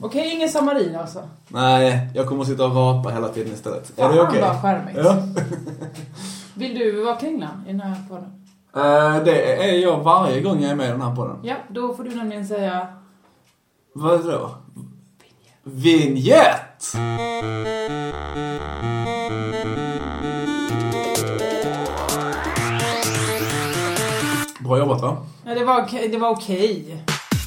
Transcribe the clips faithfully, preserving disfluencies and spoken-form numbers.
Okej, okay, ingen samarin alltså. Nej, jag kommer att sitta och rapa hela tiden istället. Fan, är det okej? Vad skärmigt. Ja. Vill du vara Kringlan i den här podden? Uh, det är jag varje gång jag är med i den här podden. Ja, då får du nämligen säga... Vad då? Vignett! Bra jobbat, va? Ja, det var, det var okej.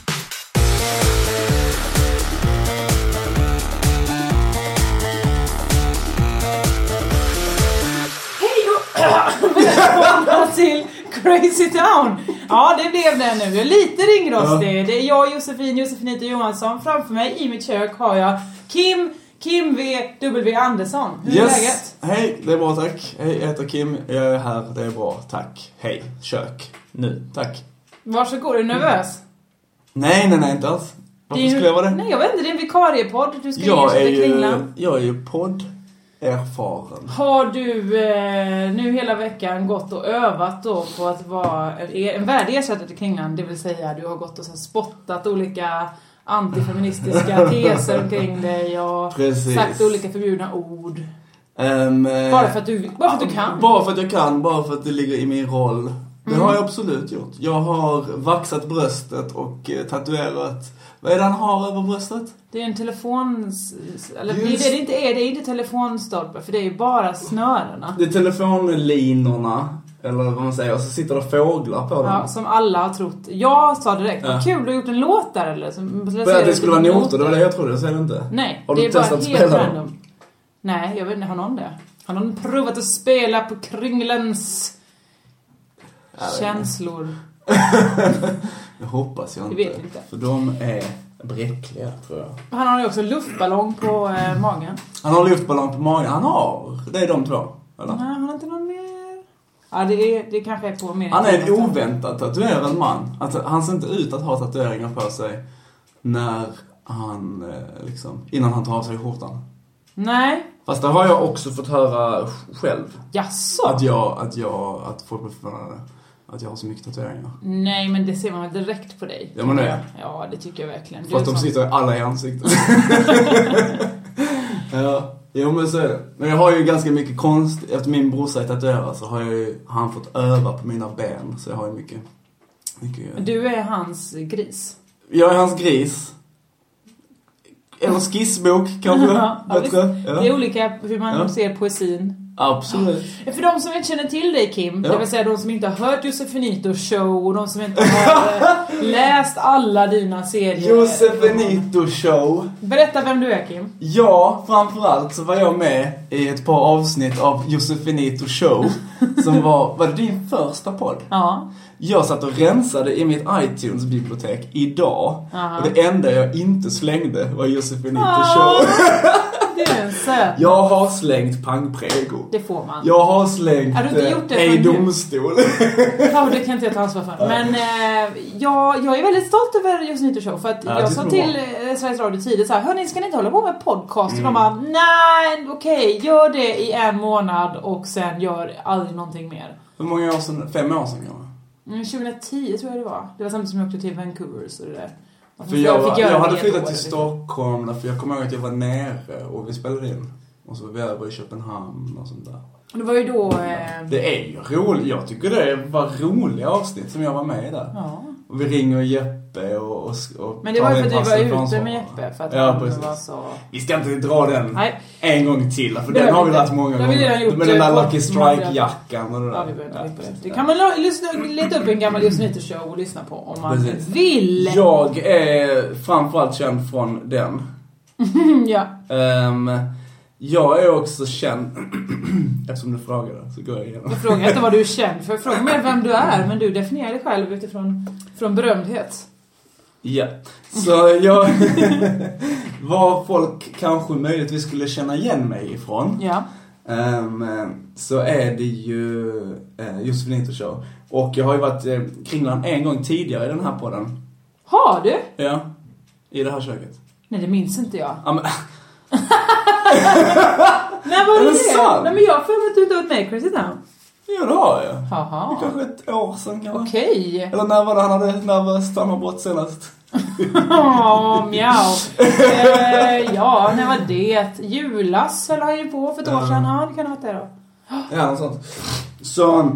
Välkomna till Crazy Town. Ja, det blev det nu. Jag är lite ringrostig. Ja. Det är jag, Josefin, Josefinito Johansson. Framför mig i mitt kök har jag Kim, Kim V W Andersson. Hur är yes. läget? Hej, det är bra, tack. Hej, jag heter Kim. Jag är här, det är bra, tack. Hej, kök. Nu, tack. Varsågod, är du nervös? Nej, nej, nej, inte alls. Varför ju, skulle jag vara det? Nej, jag vet inte, det är en vikariepodd. Du ska jag är ju, Kringlan. jag är ju podd erfaren. Har du eh, nu hela veckan gått och övat då på att vara en, en värdig ersättare till Kringlan? Det vill säga, du har gått och så spottat olika antifeministiska teser omkring dig och Precis. sagt olika förbjudna ord. Um, bara för att du, bara för att du kan? Bara för att jag kan, bara för att det ligger i min roll. Det Mm. har jag absolut gjort. Jag har vaxat bröstet och eh, tatuerat. Vad är det han har över bröstet? Det är en telefons... Eller det, det, det, inte är, det är inte telefonstolpar, för det är ju bara snörena. Det är telefonlinorna, eller vad man säger, och så sitter det fåglar på dem. Ja, som alla har trott. Jag sa direkt, ja. Vad kul, du har gjort en låt där eller? Som, det, det skulle vara noter, det var det jag trodde, säger du inte? Nej, har det du är bara testat helt spela random. dem? Nej, jag vet inte, har någon det? Har någon provat att spela på Kringlans känslor? Jag hoppas jag inte. Jag vet inte. För de är bräckliga, tror jag. Han har ju också luftballong på eh, magen. Han har luftballong på magen. Han har. Det är de två, eller? Nej, han har inte någon mer. Ja, det, är, det kanske är på mer. Han är en oväntat tatuerad man. Alltså, han ser inte ut att ha tatueringar på sig när han, eh, liksom, innan han tar av sig skjortan. Nej. Fast det har jag också fått höra själv. Jaså? Att jag, att jag, att folk blir förvånade. Att jag har så mycket tatueringar. Nej, men det ser man direkt på dig. Ja, men det. Ja, det tycker jag verkligen. Fast de sitter alla i ansiktet. Ja, jo men så är det. Men jag har ju ganska mycket konst. Efter min brorsa är tatuerad så har jag ju, han fått öva på mina ben. Så jag har ju mycket, mycket... Du är hans gris. Jag är hans gris. Eller skissbok kanske. Ja, ja, ja. Det är olika hur man ja. ser poesin. Absolut. För de som inte känner till dig, Kim, ja. det vill säga de som inte har hört Josefinito show och de som inte har läst alla dina serier. Josefinito show. Berätta vem du är, Kim. Ja, framförallt så var jag med i ett par avsnitt av Josefinito show som var, var det din första podd? Ja. Jag satt och rensade i mitt iTunes-bibliotek idag. Aha. Och det enda jag inte slängde var Josefinito oh, show. Det är en söt. Jag har slängt pangprego. Det får man. Jag har slängt har du inte gjort det i domstol. Ja, det kan inte jag ta ansvar för. Men eh, jag, jag är väldigt stolt över Josefinito show. För att ja, jag sa till eh, Sveriges Radio tidigt så här: hörni, ska ni inte hålla på med podcast? Mm. Och de bara, nej, okej, okay, gör det i en månad och sen gör aldrig någonting mer. Hur många år sedan? Fem år sedan kanske? Mm, tjugohundratio tror jag det var. Det var samtidigt som jag åkte till Vancouver så det där. För jag, jag, jag hade flyttat till Stockholm för jag kommer ihåg att jag var nere och vi spelade in. Och så var vi över i Köpenhamn och sånt där. Och det var ju då... Eh... Det är ju roligt. Jag tycker det var roliga avsnitt som jag var med i där. Ja. Och vi ringer Jeppe och... och, och men det var ju för att du var ute med Jeppe. För att ja, han precis. Var så... Vi ska inte dra den Nej. en gång till. För den har vi rätt många gånger. Med den där Lucky Strike-jackan och det där. Ja, vi behöver inte på det. Det kan man lyssna, leta upp en gammal Josefinito show och lyssna på om man precis. Vill. Jag är framförallt känd från den. Ja. Um, jag är också känd... Eftersom du frågade så går jag igenom. Jag frågar inte vad du är känd för. Jag frågar mer vem du är. Men du definierar dig själv utifrån från berömdhet. Ja. Så jag... vad folk kanske möjligtvis skulle känna igen mig ifrån. Ja. Um, så är det ju uh, Josefinito show. Och jag har ju varit uh, Kringlan en gång tidigare i den här podden. Har du? Ja. I det här köket. Nej, det minns inte jag. Ja, men... Nej, vad är det? Sant? Nej, men jag har för mig att du inte har varit med i Crazy Town. Ja, det har jag. Haha. Det kanske ett år sedan kanske. Okej. Eller när var det han hade nervöst sammanbrott senast? Åh, mjau. Eh, ja, när var det? Julas höll han ju på för ett år sedan. Ja, det kan ha varit det då. Ja, något sånt. Så...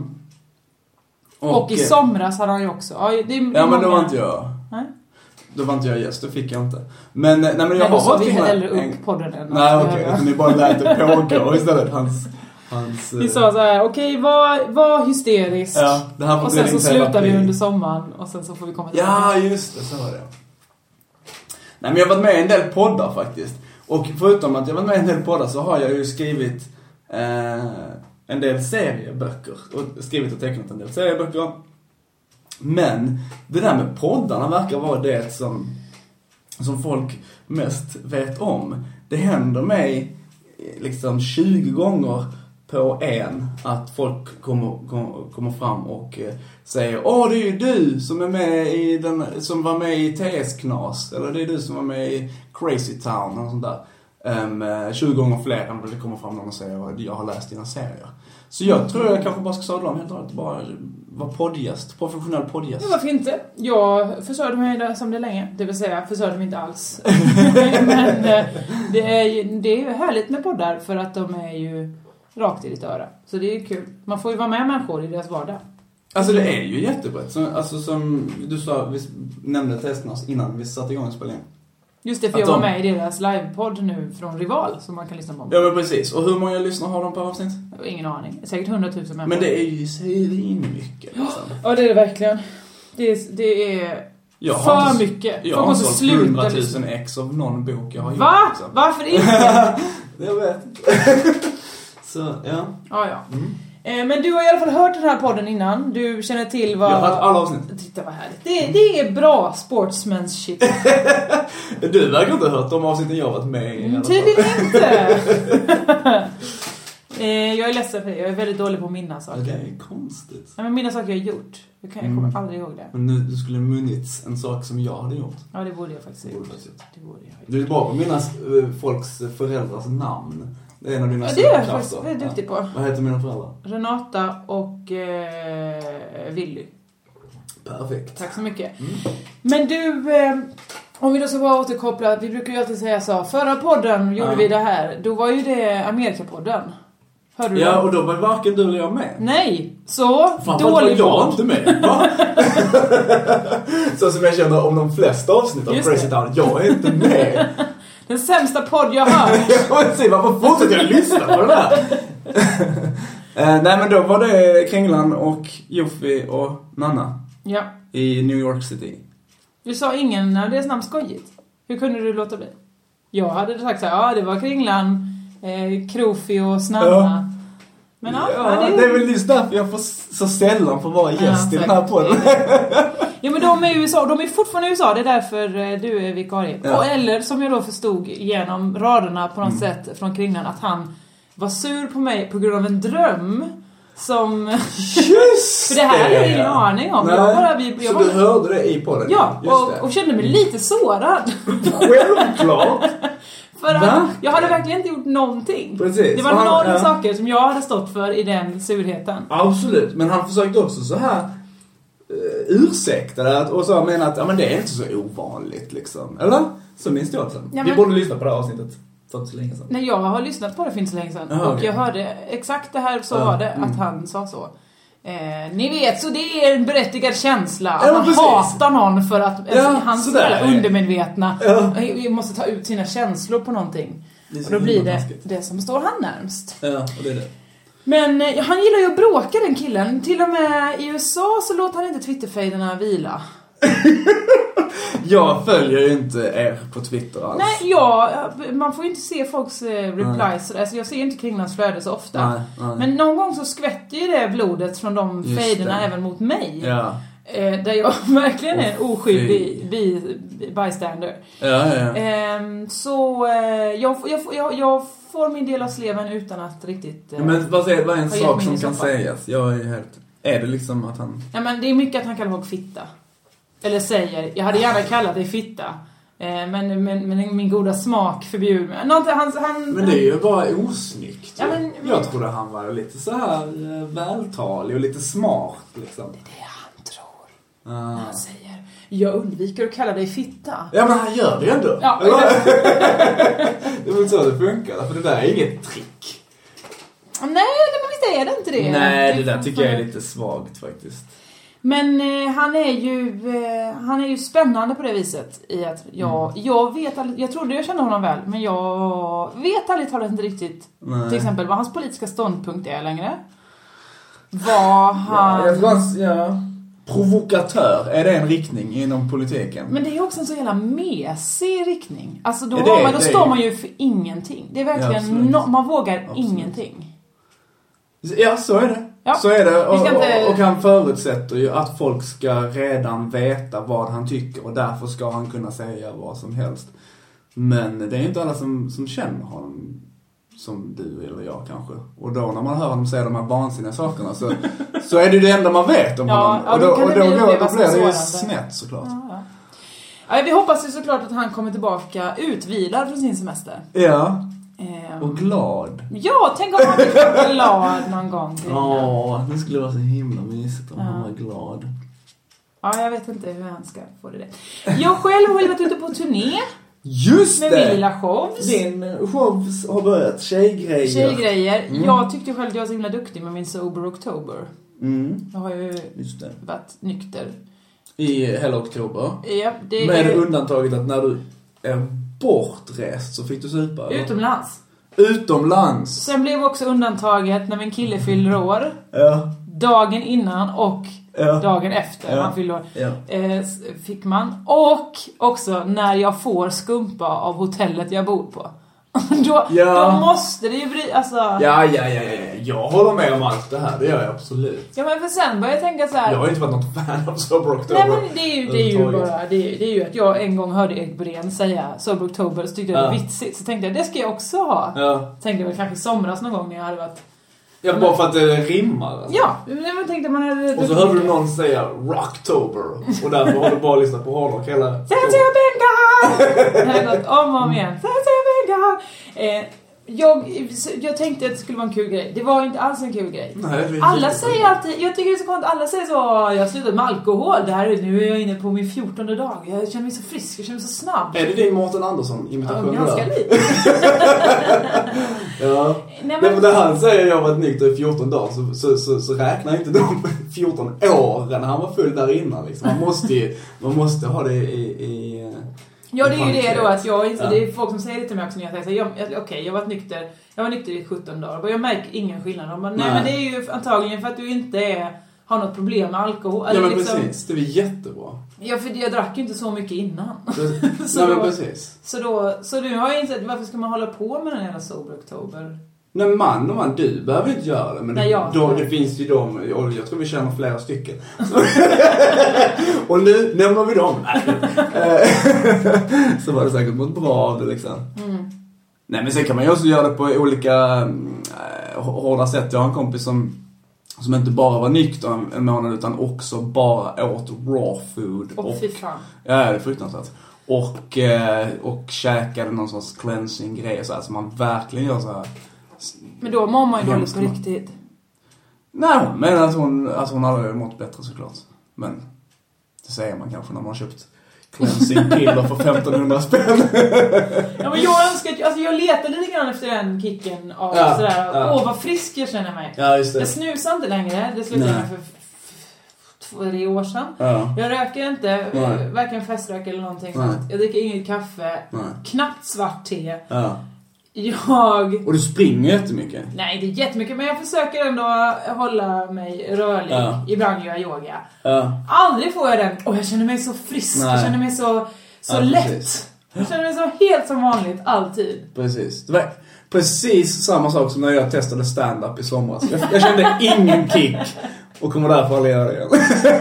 Och, och i somras hade han ju också. Ja, det är ja men då var inte jag. Nej. Då var inte jag gäst, då fick jag inte. Men, nej, men jag men har så vi hellre upp en... podden än nej, okej. Okay. Ni bara lät det pågå istället. Hans... Hans, vi sa så här, okej, okay, var, var hysterisk. Ja, det här och sen så slutar vi under sommaren. Och sen så får vi komma tillbaka. Ja, just det, så var det. Nej, men jag har varit med i en del poddar faktiskt. Och förutom att jag har varit med i en del poddar så har jag ju skrivit eh, en del serieböcker. Och skrivit och tecknat en del serieböcker. Men det där med poddarna verkar vara det som, som folk mest vet om. Det händer mig liksom tjugo gånger på en att folk kommer, kommer, kommer fram och eh, säger åh, det är ju du som är med i den, som var med i T S-knas, eller det är du som var med i Crazy Town och sånt där. Um, tjugo gånger fler än det kommer fram någon och säger att jag har läst dina serier. Så jag tror jag kanske bara ska sadla om helt enkelt bara vara poddgäst, professionell poddgäst. Ja, varför inte? Jag försörjde mig där som det länge, det vill säga försörjde mig inte alls. Men det är ju, det är ju härligt med poddar för att de är ju rakt i ditt öra. Så det är ju kul. Man får ju vara med människor i deras vardag. Alltså det är ju jättebrett. Så, alltså som du sa, vi nämnde testerna innan vi satte igång spelningen. Just det, för att jag var med i deras livepodd nu från Rival som man kan lyssna på. Ja, men precis. Och hur många lyssnare har de på avsnitt? Ingen aning. Säkert hundratusen människor. Men det är ju svinmycket. Liksom. Ja, det är det verkligen. Det är, det är jag för har mycket. Jag har inte sålt hundratusen ex av någon bok jag har gjort. Va? Liksom. Varför inte? Jag vet inte. Så, ja. Ja, ja. Mm. Men du har i alla fall hört den här podden innan. Du känner till vad... Jag har hört alla avsnitt. Titta vad härligt. Det, det är bra sportsmanship. Du verkar inte ha hört de avsnitten jag har varit med i. Mm, tydligen inte. Jag är ledsen för det. Jag är väldigt dålig på att minna saker. Det är konstigt. Ja, men minna saker jag har gjort. Jag, kan, jag kommer mm. aldrig ihåg det. Men nu, du skulle munnits en sak som jag hade gjort. Ja, det borde jag faktiskt ha gjort. Det borde jag. Du är bra på att minnas folks föräldrars namn. Det är en av dina ja, det är jag faktiskt väldigt duktig på. Vad heter mina föräldrar? Renata och eh, Willy. Perfekt. Tack så mycket. Mm. Men du, eh, om vi då ska bara återkoppla, vi brukar ju alltid säga så, förra podden gjorde ja. vi det här, då var ju det Amerikapodden. Hörde du ja, det? Och då var varken du eller jag med. Nej, så fan, dålig podd. Jag inte med, va? Så som jag känner om de flesta avsnitt av Crazy Town, jag är inte med. Den sämsta podd jag har. Jag vill se, varför fortsätter jag lyssna på det där? uh, nej, men då var det Kringlan och Joffi och Nanna. Ja. I New York City. Du sa ingen av deras namn skojigt. Hur kunde du låta bli? Jag hade sagt så här, ja det var Kringlan, eh, Krofi och Snanna. Ja. Men ja, ja det... det är väl just därför jag får så sällan får vara gäst ja, i den här podden. Ja, men de är i U S A, de är fortfarande i U S A, det är därför du är vikarie. Ja. Och eller som jag då förstod genom raderna på något mm. sätt från Kringlan att han var sur på mig på grund av en dröm som... Just för det här är ingen aning om. Nej. Jag bara, vi, jag så bara... du hörde det i podden? Ja, och, och kände mig lite sårad. Självklart. För att jag hade verkligen inte gjort någonting. Precis. Det var han, några ja. saker som jag hade stått för i den surheten. Absolut, men han försökte också så här uh, ursäkta det och så menar att ja, men det är inte så ovanligt liksom. Eller? Så minns jag också. Ja, men... Vi borde lyssna på det här avsnittet för så länge sedan. Nej, jag har lyssnat på det för inte så länge sedan. Aha, och okay. jag hörde exakt det här så uh, var det mm. att han sa så. Eh, ni vet, så det är en berättigad känsla att ja, man precis. hatar någon för att ja, hans undermedvetna ja. vi måste ta ut sina känslor på någonting. Och då blir det taskigt. Det som står han närmst. Ja, och det är det. Men eh, han gillar ju att bråka, den killen. Till och med i U S A så låter han inte Twitterfejderna vila. Jag följer ju inte er på Twitter alls. Nej, ja, man får ju inte se folks eh, replies. Alltså, jag ser inte Kringlans flöde så ofta. Nej, nej. Men någon gång så skvätter ju det blodet från de fejderna även mot mig. Ja. Eh, där jag verkligen är en oskyldig bi, bystander. Ja, ja. Eh, så eh, jag, jag, jag, jag får min del av sleven utan att riktigt... Eh, ja, men vad är, vad är en sak som kan sägas? Jag är helt... Är det liksom att han... Ja, men det är mycket att han kallar folk fitta. Eller säger, jag hade gärna kallat dig fitta. Eh, men, men, men min goda smak förbjuder mig. Något, han, han, men det är ju bara osnyggt. Ja, men, jag trodde han var lite så här vältalig och lite smart. Liksom. Det är det han tror. Ah. Han säger, jag undviker att kalla dig fitta. Ja, men han gör det ju ändå. Ja. Det är väl så det funkar, för det där är inget trick. Nej, men visst är det inte det. Nej, det där tycker jag är lite svagt faktiskt. Men eh, han är ju eh, han är ju spännande på det viset i att jag mm. jag vet aldrig, jag trodde jag kände honom väl, men jag vet aldrig talat inte riktigt. Nej. Till exempel vad hans politiska ståndpunkt är längre. Vad han ja, jag tror hans, ja. Provokatör, är det en riktning inom politiken? Men det är också en så jävla mesig riktning. Alltså då, det, har man, då det, står det. man ju för ingenting. Det är verkligen ja, no, man vågar absolut. Ingenting. Ja, så är det. Ja. Så är det. Och, inte... och, och han förutsätter ju att folk ska redan veta vad han tycker. Och därför ska han kunna säga vad som helst. Men det är inte alla som, som känner honom som du eller jag kanske. Och då när man hör honom säga de här vansinniga sakerna så, så är det det enda man vet om ja, honom. ja, och då, då, och då, det då, då, då blir det ju sårande. snett såklart. Ja, ja. Ja, vi hoppas ju såklart att han kommer tillbaka utvilad från sin semester. Ja. Eh, och glad. Ja, tänk om han blir glad någon gång. Ja, det skulle vara så himla mysigt om ja. han var glad. Ja, jag vet inte hur han ska få det. Jag själv har ju varit ute på turné. Just med det! Med min lilla shows. Din shows har börjat. Tjejgrejer. Tjejgrejer. Mm. Jag tyckte själv att jag var så himla duktig med min Sober October. Mm. Jag har ju Just det. varit nykter. I hela oktober. Ja, det med är... undantaget att när du är bortrest så fick du supa. Utomlands. Utomlands. Sen blev också undantaget när min kille fyller år. Ja. Dagen innan och ja. dagen efter ja. han fyller år. Ja. Eh, fick man. Och också när jag får skumpa av hotellet jag bor på. då, ja. då måste det ju bli, alltså... Ja, ja, ja, ja. Jag håller med om allt det här, det gör jag absolut. Ja, men för sen börjar jag tänka så här. Jag har inte varit något fan av Sober October. Nej, men det är ju, det är ju bara, det är, det är ju att jag en gång hörde Erik Brén säga Sober October så tyckte jag det var vitsigt. Så tänkte jag, det ska jag också ha. Ja. Tänkte jag väl kanske somras någon gång när jag hade varit... Ja, bara för att det rimmar. Alltså. Ja, men jag tänkte man hade... Och så hörde du någon säga Rocktober. Och därför har du bara lyssnat på hårdrock hela... Säg att jag bängar! Det hade gått om och om igen. Säg att jag bängar! Eh, jag, jag tänkte att det skulle vara en kul grej. Det var inte alls en kul grej. Nej, alla säger alltid... Jag tycker det är så konstigt. Alla säger så... Jag har slutat med alkohol. Det här, nu är jag inne på min fjortonde dag. Jag känner mig så frisk. Jag känner mig så snabb. Är det din Mårten Andersson-imitation? Ja, ganska lite. Ja. Nej, men när han säger jag har varit nykter i fjorton dagar så, så, så, så räknar inte de fjorton år när han var full där innan. Liksom. Man, måste ju, man måste ha det i... i ja, det är ju det då att jag inte... Ja. Det är folk som säger det till mig också när jag säger jag, okej, okay, jag har varit nykter. Jag var nykter i sjutton dagar. Och jag märker ingen skillnad. De bara, nej, nej, men det är ju antagligen för att du inte är, har något problem med alkohol. Ja, men liksom, precis. Det är jättebra. Ja, för jag drack ju inte så mycket innan. så, nej, men precis. Så då, så nu har jag insett, varför ska man hålla på med den här Sober October? Nej, man och man, du behöver inte göra det. Men nej, jag, då, det finns ju de, och jag tror vi känner flera stycken. Och nu nämner vi dem. Så var det säkert något bra av det liksom. Mm. Nej, men sen kan man ju också göra det på olika äh, hårda sätt. Jag har en kompis som som inte bara var nykter en månad utan också bara åt raw food. Och, och fy fan. Ja, det är fruktansvärt. Och, eh, och käkade någon sorts cleansing-grej så här, så man verkligen gör så här. Men då mår man ju dåligt på riktigt. Nej, men att hon, att hon hade mått bättre såklart. Men det säger man kanske när man har köpt cleansing-piller för femtonhundra spänn. Ja, men jag önskar, alltså jag letade lite grann efter den kicken av ja, sådär. Åh, ja. vad frisk jag känner mig. Ja, just det. Jag snusar inte längre. Det slutade jag för två, tre år sedan. Ja. Jag röker inte, Nej. varken feströk eller någonting sånt. Jag dricker inget kaffe. Nej. Knappt svart te. Ja. Jag... Och du springer jättemycket. Nej, det är jättemycket. Men jag försöker ändå hålla mig rörlig. Ja. Ibland gör jag yoga. Ja. Aldrig får jag den. Och jag känner mig så frisk. Nej. Jag känner mig så, så ja, lätt. Precis. Jag känner mig så helt som vanligt. Alltid. Precis. Det var precis samma sak som när jag testade stand-up i somras. Jag, jag kände ingen kick. Och kommer därför aldrig göra det igen.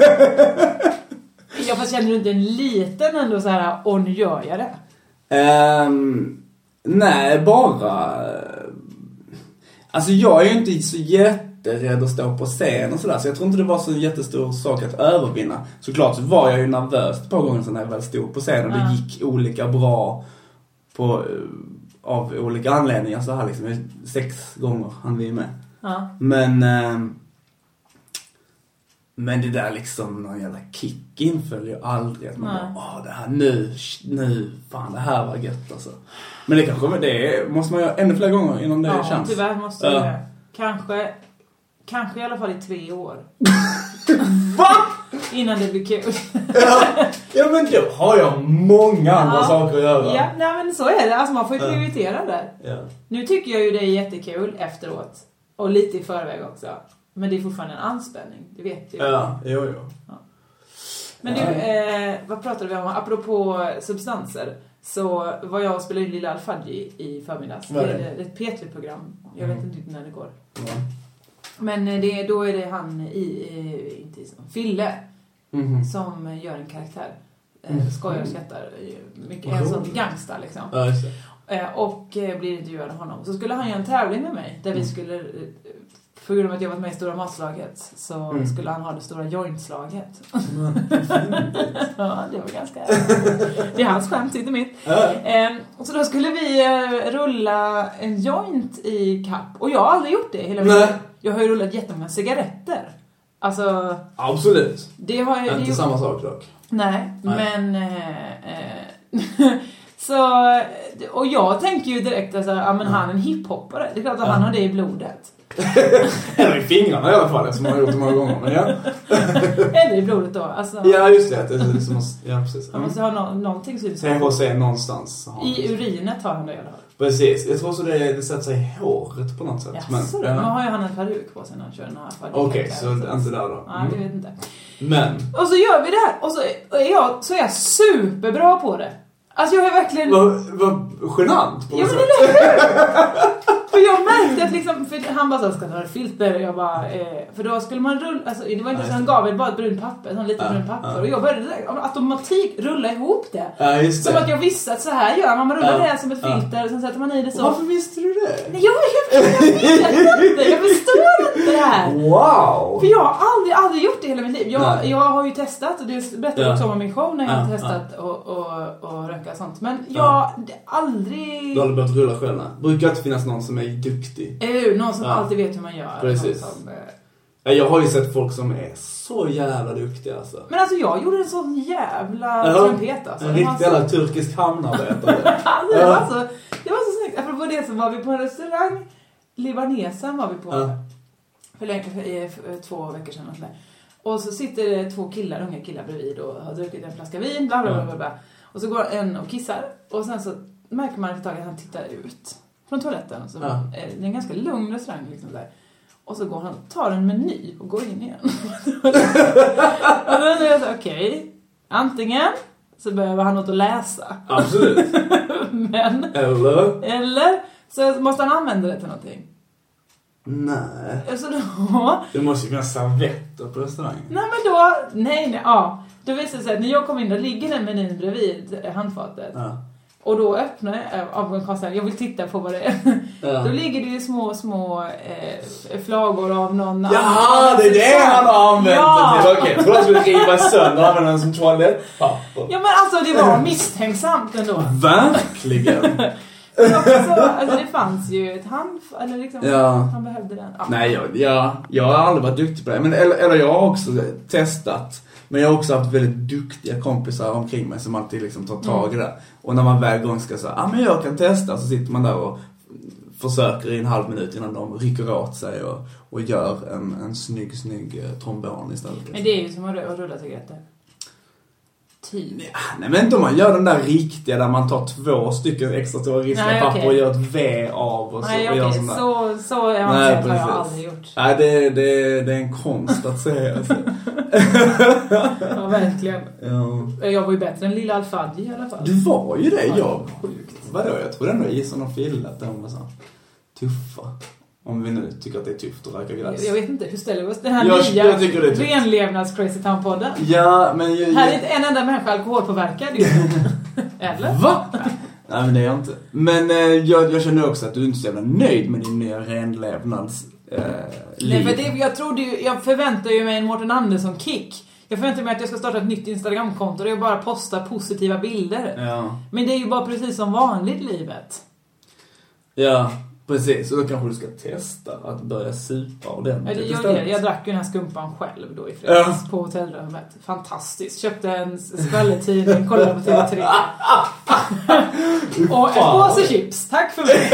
Jag fast känner du inte en liten ändå så här. Och nu gör jag det. Um... Nej, bara... Alltså jag är ju inte så jätterädd att stå på scen och sådär. Så jag tror inte det var så en jättestor sak att övervinna. Såklart så var jag ju nervös ett par gånger när jag väl stod på scen. Och det gick olika bra på, av olika anledningar så här liksom. Sex gånger hann vi med. Ja. Men... Men det där liksom, någon jävla kick inföljer ju aldrig. Att man Nej. bara, åh det här nu, nu, fan det här var gött alltså. Men det kanske, det måste man göra ännu fler gånger innan det ja, känns. Ja, tyvärr måste jag uh. Kanske, kanske i alla fall i tre år. Va? Innan det blir kul. ja, ja, men då har jag många andra ja. saker att göra. Ja, nej men så är det. Alltså man får ju prioritera uh. där. Ja. Nu tycker jag ju det är jättekul efteråt. Och lite i förväg också. Men det är fortfarande en anspänning. Det vet du ju. Ja, jo, jo. Ja. Men du, eh, vad pratade vi om? Apropå substanser. Så var jag och spelade in Lilla Al-Fadji i förmiddags. Det? det är ett P tre-program. Jag vet mm. inte när det går. Mm. Men det, då är det han i, inte i Fille mm. som gör en karaktär. Mm. Skojar och skrattar. Mycket en sån gangsta liksom. Ja, just det. Och blir intervjuad av honom. Så skulle han göra en tävling med mig. Där vi skulle... På grund av att jag varit med i Stora matslaget så mm. skulle han ha det stora jointslaget. Mm. ja, det var ganska... Det är hans skämt, inte mitt. Mm. Um, så då skulle vi uh, rulla en joint i kapp. Och jag har aldrig gjort det hela mitt liv. Jag har ju rullat jättemånga cigaretter. Alltså... Absolut. Det har jag, inte det samma sak dock. Nej, Nej. men... Uh, uh, så... Och jag tänker ju direkt att alltså, ja, men han är en hiphoppare. Det är klart att mm. han har det i blodet. Eller i fingrarna i alla fall, som man har gjort det många gånger. Men ja. Eller i blodet då. Alltså, ja, just det. det, är liksom, ja, precis. Man måste ha no- någonting som T H C någonstans. I urinet har han det i alla fall. Precis. Jag tror så det, det sätter sig i håret på något sätt. Ja, men, så ja. Man har ju han en peruk på sig när han kör den här. Okej, okay, så det är inte där då. Mm. Ja, jag vet inte. Men. Och så gör vi det här. Och så är jag, så är jag superbra på det. Alltså jag är verkligen... Vad va, genant på något sätt. Ja, men eller hur? För jag märkte att liksom, för han bara så ska ha ett filter och jag bara, eh, för då skulle man rulla, alltså det var inte så han gav mig bara ett brunt papper, sån lite ja, brunt papper ja. Och jag började av automatik rulla ihop det. Ja, just det. Som att jag visste att så här gör man, man rullar ja. det som ett filter ja. och sen sätter man i det så. Varför visste du det? Nej, jag, jag, jag, jag, inte, jag förstår inte det här. Wow! För jag har aldrig, aldrig gjort det hela mitt liv. Jag, jag har ju testat och det berättade jag också om min show när jag ja, har testat ja. och, och, och röka sånt. Men jag ja. aldrig... Du har börjat rulla själv. Brukar inte finnas någon som är duktig. Eller någon som ja. alltid vet hur man gör. Precis. Som, eh... Jag har ju sett folk som är så jävla duktiga alltså. Men alltså jag gjorde en sån jävla trumpet alltså. En riktig jävla så... turkisk hamnarbetare. alltså, det, var så, det var så snyggt. Apropå det så var vi på en restaurang. Libanesen var vi på. Ja. För, länge, för, för två veckor sedan. Och, och så sitter det två killar, unga killar bredvid och har druckit en flaska vin. Bla bla bla bla. bla. Och så går en och kissar. Och sen så märker man ett tag att han tittar ut från toaletten. Så ja. Det är en ganska lugn restaurang liksom där. Och så går han tar en meny och går in igen. och då är jag så okej. Okay. Antingen så behöver han något att läsa. Absolut. Men eller eller så måste han använda det till någonting. Nej. Så då du måste ju kunna servetter på restaurangen. Nej men då nej nej ja. Då visar det sig att när jag kommer in då ligger den menyn bredvid handfatet. Ja. Och då öppnar jag av en kassa. Jag vill titta på vad det är. Ja. Då ligger det ju små, små eh, flagor av någon. Ja, det är det han har använt ja. det till. Okej, för då skulle jag riva sönder och använda den som toalett. Ja, men alltså det var misstänksamt ändå. Verkligen. Också, alltså det fanns ju ett hand eller liksom, ja. han behövde den. Ja. Nej, jag, jag, jag har aldrig varit duktig på det. Men, eller, eller jag har också testat. Men jag har också haft väldigt duktiga kompisar omkring mig som alltid liksom tar tag i det. Och när man väl gång ska säga, ja ah, men jag kan testa, så sitter man där och försöker i en halv minut innan de rycker åt sig och, och gör en, en snygg, snygg trombon istället. Men det är ju som att rulla cigaretter. Typ. Nej, men inte om man gör den där riktiga där man tar två stycken extra stora riskapapper okay. och gör ett V av och så. Nej, och gör okay. så, så jag har jag aldrig gjort. Nej, det, det, det är en konst att säga. Alltså. Ja, verkligen. Ja. Jag var ju bättre än Lilla Al-Fadji i alla fall. Du var ju det, ja, jag. Vadå? Jag tror ändå jag gissar någon fil att de var så tuffa. Om vi nu tycker att det är tufft att röka gräs. Jag vet inte, hur ställer vi oss den här jag, nya jag renlevnads Crazy Town-podden? Ja, men... Jag, här är inte en enda människa alkoholpåverkad. Eller? Va? Nej, men det är jag inte. Men eh, jag, jag känner också att du är inte så jävla nöjd med din nya renlevnads eh, Nej, för det, jag, trodde ju, jag förväntar ju mig en Mårten Andersson-kick. Jag förväntar mig att jag ska starta ett nytt Instagramkonto där jag bara postar positiva bilder. Ja. Men det är ju bara precis som vanligt livet. Ja, Precis, och då kanske du ska testa att börja supa ordentligt. Jag, jag, jag drack ju den här skumpan själv då i fredags ja. på hotellrummet. Fantastiskt. Köpte en skvallertidning, kollade på T V tre. Och en påse chips. Tack för mig.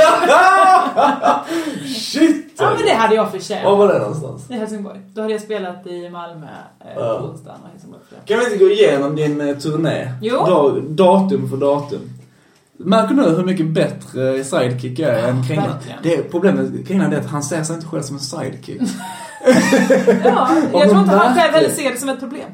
Shit! Ja, men det hade jag förtjänat. Var var det någonstans? I Helsingborg. Då hade jag spelat i Malmö eh, ja. på onsdagen och Helsingborg. Kan vi inte gå igenom din eh, turné? Jo. Da, datum för datum. Märker du hur mycket bättre sidekick jag är ja, än Kringlan? Det problemet med Kringlan är att han ser sig inte själv som en sidekick. Ja, jag tror inte han själv heller ser det som ett problem.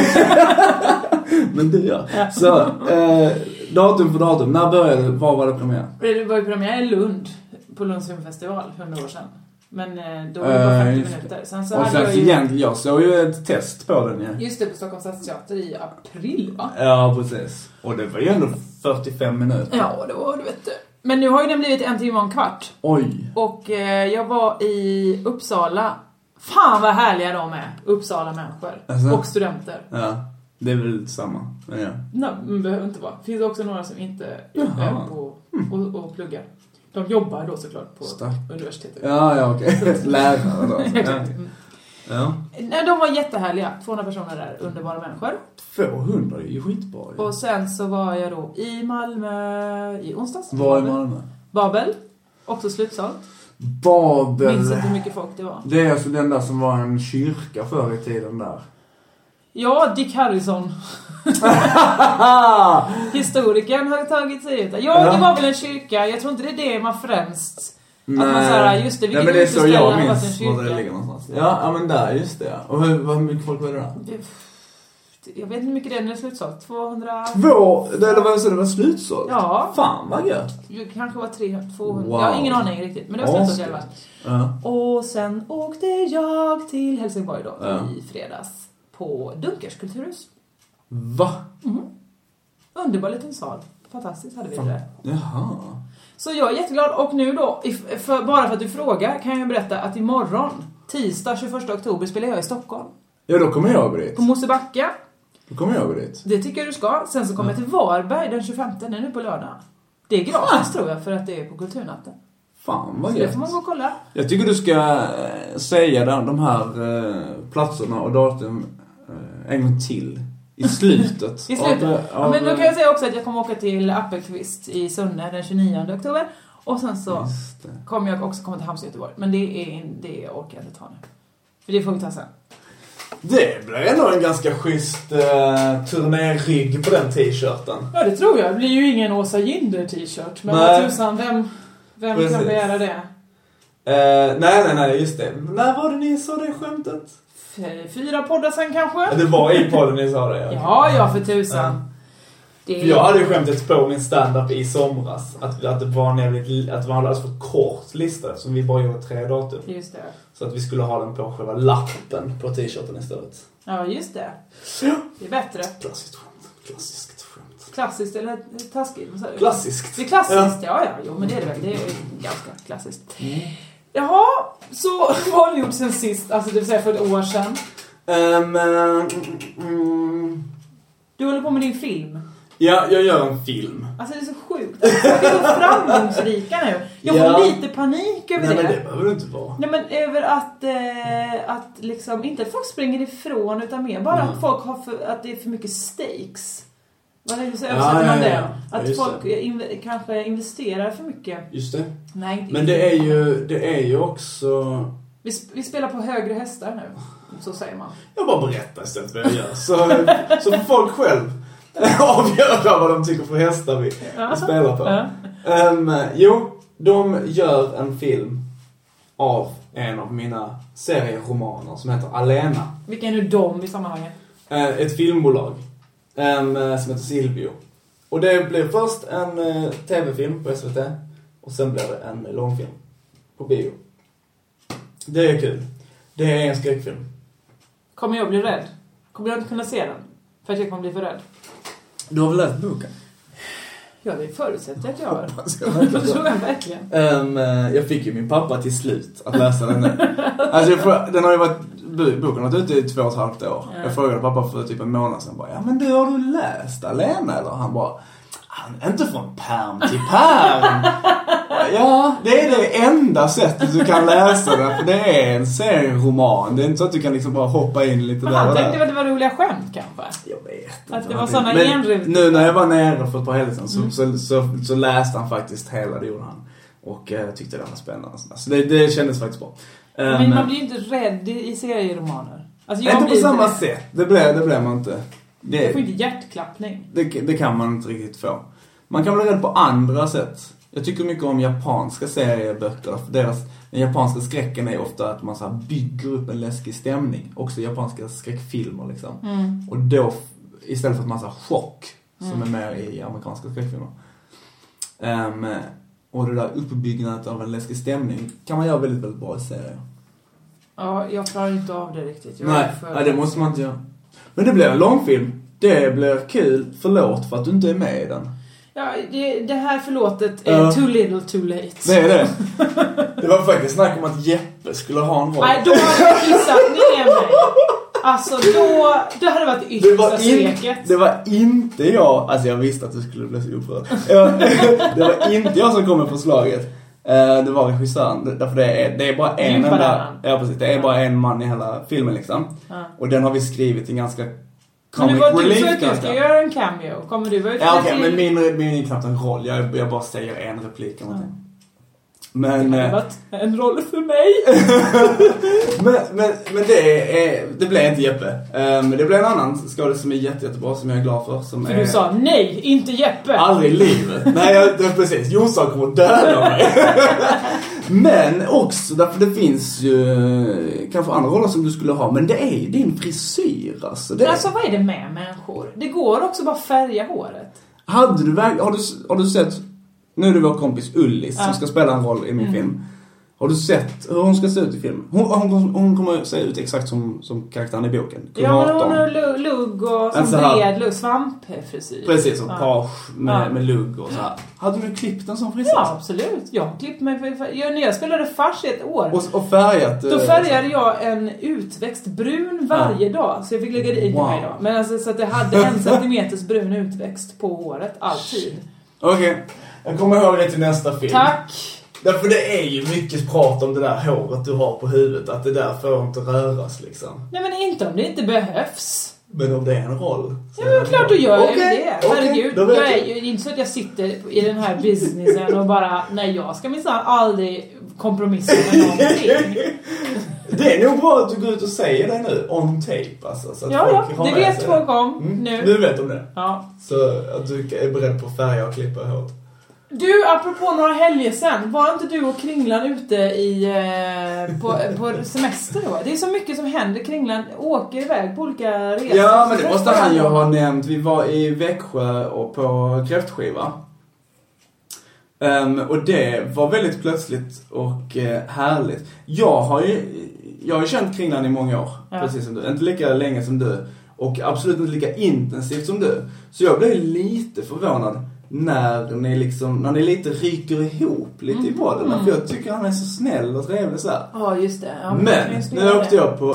Men du ja. ja. Så, eh, datum för datum. När började det? Var var det premiär? Det var ju premiär i Lund. På Lunds filmfestival för hundra år sedan. Men eh, då var det bara femtio uh, minuter. Sen så och sen jag, ju... igen, jag såg ju ett test på den. Ja. Just det, på Stockholms stadsteater i april va? Ja, precis. Och det var ju ändå fyrtiofem minuter. Ja, det var det vet du. Men nu har ju den blivit en timme och en kvart. Oj. Och eh, jag var i Uppsala. Fan vad härliga de är. Uppsala människor. Alltså? Och studenter. Ja, det är väl samma. Men ja. Nej, men behöver inte vara. Finns också några som inte är på och, och pluggar. De jobbar då såklart på Stark. universitetet. Ja, ja, okej. Okay. Lärare då. Ja. Ja. Nej, de var jättehärliga. tvåhundra personer där, underbara människor. tvåhundra är ju skitbra. Ja. Och sen så var jag då i Malmö i onsdags. Var i Malmö? Babel. Också slutsålt. Babel. Minns inte hur mycket folk det var. Det är alltså den där som var en kyrka förr i tiden där. Ja, Dick Harrison. Historikern har tagit sig ut. Ja, det var väl en kyrka. Jag tror inte det är det man främst... Nej, att man säger, just det, nej men det är så jag minns var det ligger någonstans. Ja, ja, men där, just det. Och hur, hur mycket folk var det då? Jag vet inte hur mycket det är när det är slutsålt. tvåhundra... Två? Det var så det var slutsålt? Ja. Fan, vad gött. Det kanske var trehundra, tvåhundra. Wow. Jag har ingen aning riktigt, men det var slutsålt i alla fall. Uh. Och sen åkte jag till Helsingborg då uh. i fredags på Dunkers kulturhus. Va? Mm. Underbar liten sal. Fantastiskt hade vi det där. Jaha. Så jag är jätteglad. Och nu då, för, bara för att du frågar, kan jag berätta att imorgon, tisdag tjugoförsta oktober, spelar jag i Stockholm. Ja, då kommer jag gå dit. På Mosebacka. Då kommer jag gå dit. Det tycker jag du ska. Sen så kommer ja. jag till Varberg den tjugofemte, nu på lördag. Det är gratis ah. tror jag, för att det är på Kulturnatten. Fan, vad gött. Så det får man gå och kolla. Jag tycker du ska säga de här platserna och datum en gång till. I slutet. I slutet. Av, ja, men då kan jag säga också att jag kommer åka till Appelqvist i Sunne den tjugonionde oktober. Och sen så kommer jag också komma till Hammarby Göteborg. Men det är det orkar jag inte ta nu. För det får vi ta sen. Det blir ändå en ganska schysst uh, turnérrygg på den t-shirten. Ja, det tror jag. Det blir ju ingen Åsa Jinder t-shirt. Men vad tusan, vem, vem kan begära det? Uh, nej, nej, nej, just det. När var det ni sa det skämtet? Fyra poddar sen kanske? Ja, det var i podden ni sa det. Ja, ja, ja för tusan. Ja. Det... För jag hade ju skämtet på min stand-up i somras. Att, att det var nämligen att det var alldeles för kort lista. Som vi bara gjorde tre datum. Just det. Så att vi skulle ha den på själva lappen på t-shirten istället. Ja, just det. Ja. Det är bättre. Klassiskt skämt. Klassiskt skämt. Klassiskt eller taskigt? Klassiskt. Det är klassiskt, ja, ja. Jo, men det är det väl. Det är ganska klassiskt. Mm. Jaha, så vad har du gjort sen sist? Alltså det vill säga för ett år sedan. Um, uh, mm, du håller på med din film. Ja, jag gör en film. Alltså det är så sjukt. Alltså, vi är så framgångsrika nu. Jag får ja. lite panik över Nej, det. Nej, men det behöver du inte vara. Nej, men över att, eh, att liksom, inte att folk springer ifrån utan mer bara mm. att folk har för, att det är för mycket stakes. Vad är det så översätter ja, man det? Ja, ja. Att ja, folk in, kanske investerar för mycket. Just det. Nej, det men det är ju det är ju också vi, vi spelar på högre hästar nu. Så säger man. Jag bara berättar istället vad jag gör. Så, så får folk själv avgöra vad de tycker för hästar vi, ja. vi spelar på. Ja. Um, jo, de gör en film av en av mina serieromaner som heter Alena. Vilka är nu de i sammanhanget? Uh, ett filmbolag um, som heter Silvio. Och det blev först en uh, tv-film på S V T och sen blev det en långfilm på bio. Det är kul. Det är en skräckfilm. Kommer jag bli rädd? Kommer jag inte kunna se den? För att jag kommer bli för rädd. Du har väl läst boken? Ja, det förutsätter att jag har. Det tror jag verkligen. Um, jag fick ju min pappa till slut att läsa den nu. Alltså, jag, den har ju varit, boken har varit ute i två och ett halvt år. Ja. Jag frågade pappa för typ en månad sedan. Bara, ja, men du, har du läst Alena? Eller han bara, han, inte från perm till perm. Ja, det är det enda sättet du kan läsa det. För det är en serieroman. Det är inte så att du kan liksom bara hoppa in lite men där och där. Han tänkte att det var roliga skämt kanske. Jag vet inte. Att det var sådana enrutor. Nu när jag var nere för ett par helger sedan så, mm. så, så, så läste han faktiskt hela, det gjorde han. Och jag uh, tyckte det var spännande. Så det, det kändes faktiskt bra. Men um, man blir ju inte rädd i, i serieromaner. Alltså jag inte blir på samma inte... sätt. Det blev, det blev man inte. Det, det får inte hjärtklappning. Det, det kan man inte riktigt få. Man kan bli rädd på andra sätt. Jag tycker mycket om japanska serieböcker. För deras, den japanska skräcken är ofta att man så här bygger upp en läskig stämning. Också japanska skräckfilmer liksom. Mm. Och då, istället för att man så här chock som mm. är med i amerikanska skräckfilmer. Um, och det där uppbyggnadet av en läskig stämning kan man göra väldigt, väldigt bra i serier. Ja, jag klarar inte av det riktigt. Jag Nej, nej, det måste man inte göra. Men det blir en långfilm. Det blir kul. Förlåt för att du inte är med i den. Ja, det, det här förlåtet är uh, too little too late. Det är det. Det var faktiskt snack om att Jeppe skulle ha en roll. Nej, då har jag kissat ner mig. Alltså, då, då hade det varit det yttersta sveket. Det var inte jag. Alltså, jag visste att du skulle bli så upprörd. Det var inte jag som kom med förslaget. Det var regissören. Därför det är, det är bara en enda, ja, precis, det är bara en man i hela filmen liksom. Ja. Och den har vi skrivit i ganska comic relief. Men relief, du, du ska göra en cameo. Kommer du vara ute? Ja, okej, okay, men min, min är knappt en roll. Jag, jag bara säger en replik eller någonting. Men det har varit en roll för mig. men, men, men det är, det blev inte Jeppe. Men det blev en annan skådespelare som är jätte, jättebra, som jag är glad för. Som för är... du sa nej, inte Jeppe. Aldrig i livet. Nej, jag, det, precis. Jonsson kommer att döda mig. Men också, därför det finns ju kanske andra roller som du skulle ha. Men det är ju din frisyr. Alltså, det är... alltså vad är det med människor? Det går också bara färga håret. Hade du, har du, har du sett... Nu är det vår kompis Ullis ja. som ska spela en roll i min mm. film. Har du sett hur hon ska se ut i filmen? Hon, hon, hon kommer att se ut exakt som, som karaktären i boken. Ja, men hon har lugg och som bred lugg, svampfrisyr. Precis, som ja. page med, ja. med lugg och så här. Hade du klippt en sån frisyr? Ja, absolut. Jag har klippt mig för, för, jag, när jag spelade fars i ett år. Och, och färgat? Då färgade jag en utväxt brun varje ja. dag. Så jag fick lägga dit wow. mig då. Men alltså så att jag hade en centimeters brun utväxt på håret, alltid. Okej. Okay. Jag kommer ihåg det till nästa film. Tack. Därför det är ju mycket prat om det där håret du har på huvudet. Att det där får inte röras liksom. Nej, men inte om det inte behövs. Men om det är en roll. Ja, men klart du gör okay. det. Okay. Herregud. Jag är ju inte så att jag sitter i den här businessen och bara, nej, jag ska minsann aldrig kompromissa med någonting. Det är nog bra att du går ut och säger det nu. On tape alltså. Så att ja, ja. Det vet folk om mm. nu. Du vet om det. Ja. Så att du är beredd på färga och klippa håret. Du, apropå några helger sen, var inte du och Kringlan ute i, eh, på, på semester då? Det är så mycket som händer. Kringlan åker iväg på olika resor. Ja, men det måste han ju ha nämnt. Vi var i Växjö och på kräftskiva. Um, och det var väldigt plötsligt och uh, härligt. Jag har ju jag har ju känt Kringlan i många år, ja. precis som du. Inte lika länge som du. Och absolut inte lika intensivt som du. Så jag blev lite förvånad när ni liksom, när ni lite ryker ihop lite mm. i podden. För jag tycker han är så snäll och trevlig så här. Ja, just det. Ja, men men nu åkte jag på...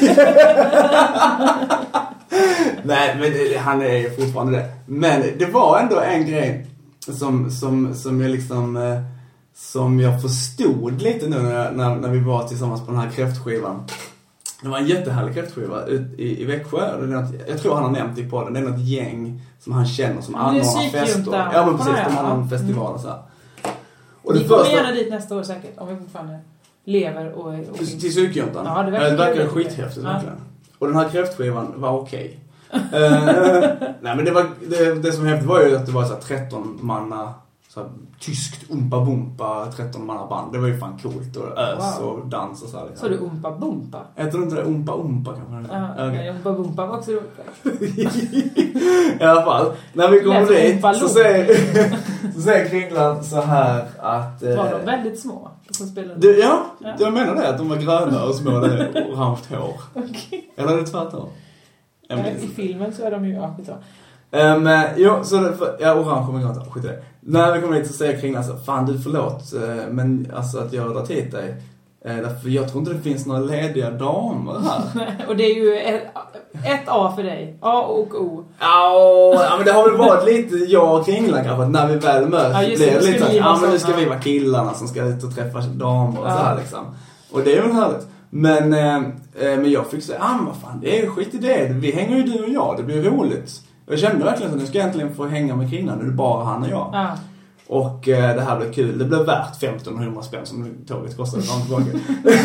Nej, men det, han är fortfarande det. Men det var ändå en grej som, som, som jag liksom... Eh, som jag förstod lite nu när, när, när vi var tillsammans på den här kräftskivan. Det var en jättehärlig kräftskiva ut i, i Växjö. Det är något, jag tror han har nämnt i podden. Det är något gäng som han känner som anordnar fester. Ja, men precis. De har en festival och så här. Och vi kommer första... gärna dit nästa år säkert. Om vi fortfarande lever och... och... Till, till psykjuntan. Ja, det verkar, det verkar skithäftigt. Ja. Och den här kräftskivan var okej. Okay. uh, nej, men det, var, det, det som häftigt var ju att det var så här tretton manna... Så här, tyskt umpa bumpa tretton manna band. Det var ju fan coolt och ös wow. och dans och så här. Så du umpa bumpa? Jag tror inte det umpa umpa kanske. Ja, okay. umpa bumpa var också roligt. I alla fall, när vi kommer dit så säger, så säger Kringlan så här att... Var eh, de väldigt små? Som spelade? Det, ja, ja, jag menar det att de var gröna och små och orange hår. Okay. Eller är det tvärtom? Ja, i filmen så är de ju aktigt så. Um, jo, så det, för, ja, orange kommer grönt, skit i det. När vi kommer dit så säger Kringlan så, fan du förlåt, men alltså att jag har dragit hit dig. Därför jag tror inte det finns några lediga damer här. Och det är ju ett, ett A för dig. A och O. Ja, men det har väl varit lite jag och Kringlan kanske. När vi väl möts ja, blir det lite så ja men nu ska ja. vi vara killarna som ska ut och träffa damer och ja. Så här liksom. Och det är ju härligt. Men, eh, men jag fick säga, ah men vad fan, det är skit i det. Vi hänger ju du och jag, det blir roligt. Jag kände verkligen att nu ska jag äntligen få hänga med Kringlan. Nu är det bara han och jag. Ja. Och eh, det här blev kul. Det blev värt femtonhundra spänn som tåget kostade långt tillbaka.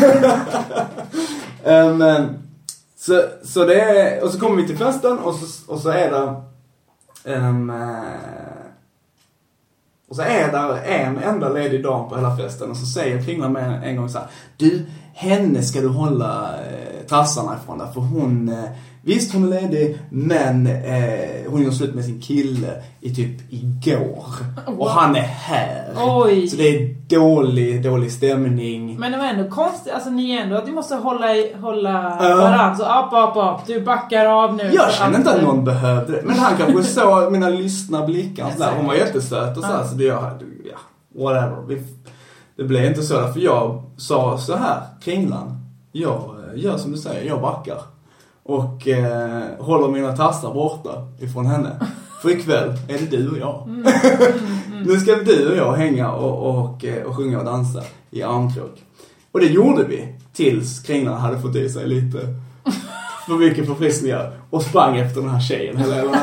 um, så, så det är, och så kommer vi till festen och så, och så är det um, och så är det en enda ledig dag på hela festen och så säger Kringlan med en gång så här: du, henne ska du hålla eh, tassarna ifrån där, för hon eh, visst hon är ledig, men eh, hon gör slut med sin kille i typ igår. Wow. Och han är här. Oj. Så det är dålig, dålig stämning. Men det var ändå konstigt, alltså ni är ändå att ni måste hålla, i, hålla uh. varandra. Så upp, upp, upp, du backar av nu. Jag känner inte att någon behövde det. Men han kanske såg mina lyssna blickar. Hon var jättesöt och så här, uh. så det gör, ja, whatever. Det blev inte så, för jag sa så här, Kringlan, jag gör som du säger, jag backar. Och eh, håller mina tassar borta ifrån henne. För ikväll är det du och jag. Mm, mm, mm. Nu ska du och jag hänga och, och, och sjunga och dansa i armkrok. Och det gjorde vi tills Kringlan hade fått i sig lite för mycket förfriskningar och sprang efter den här tjejen hela hela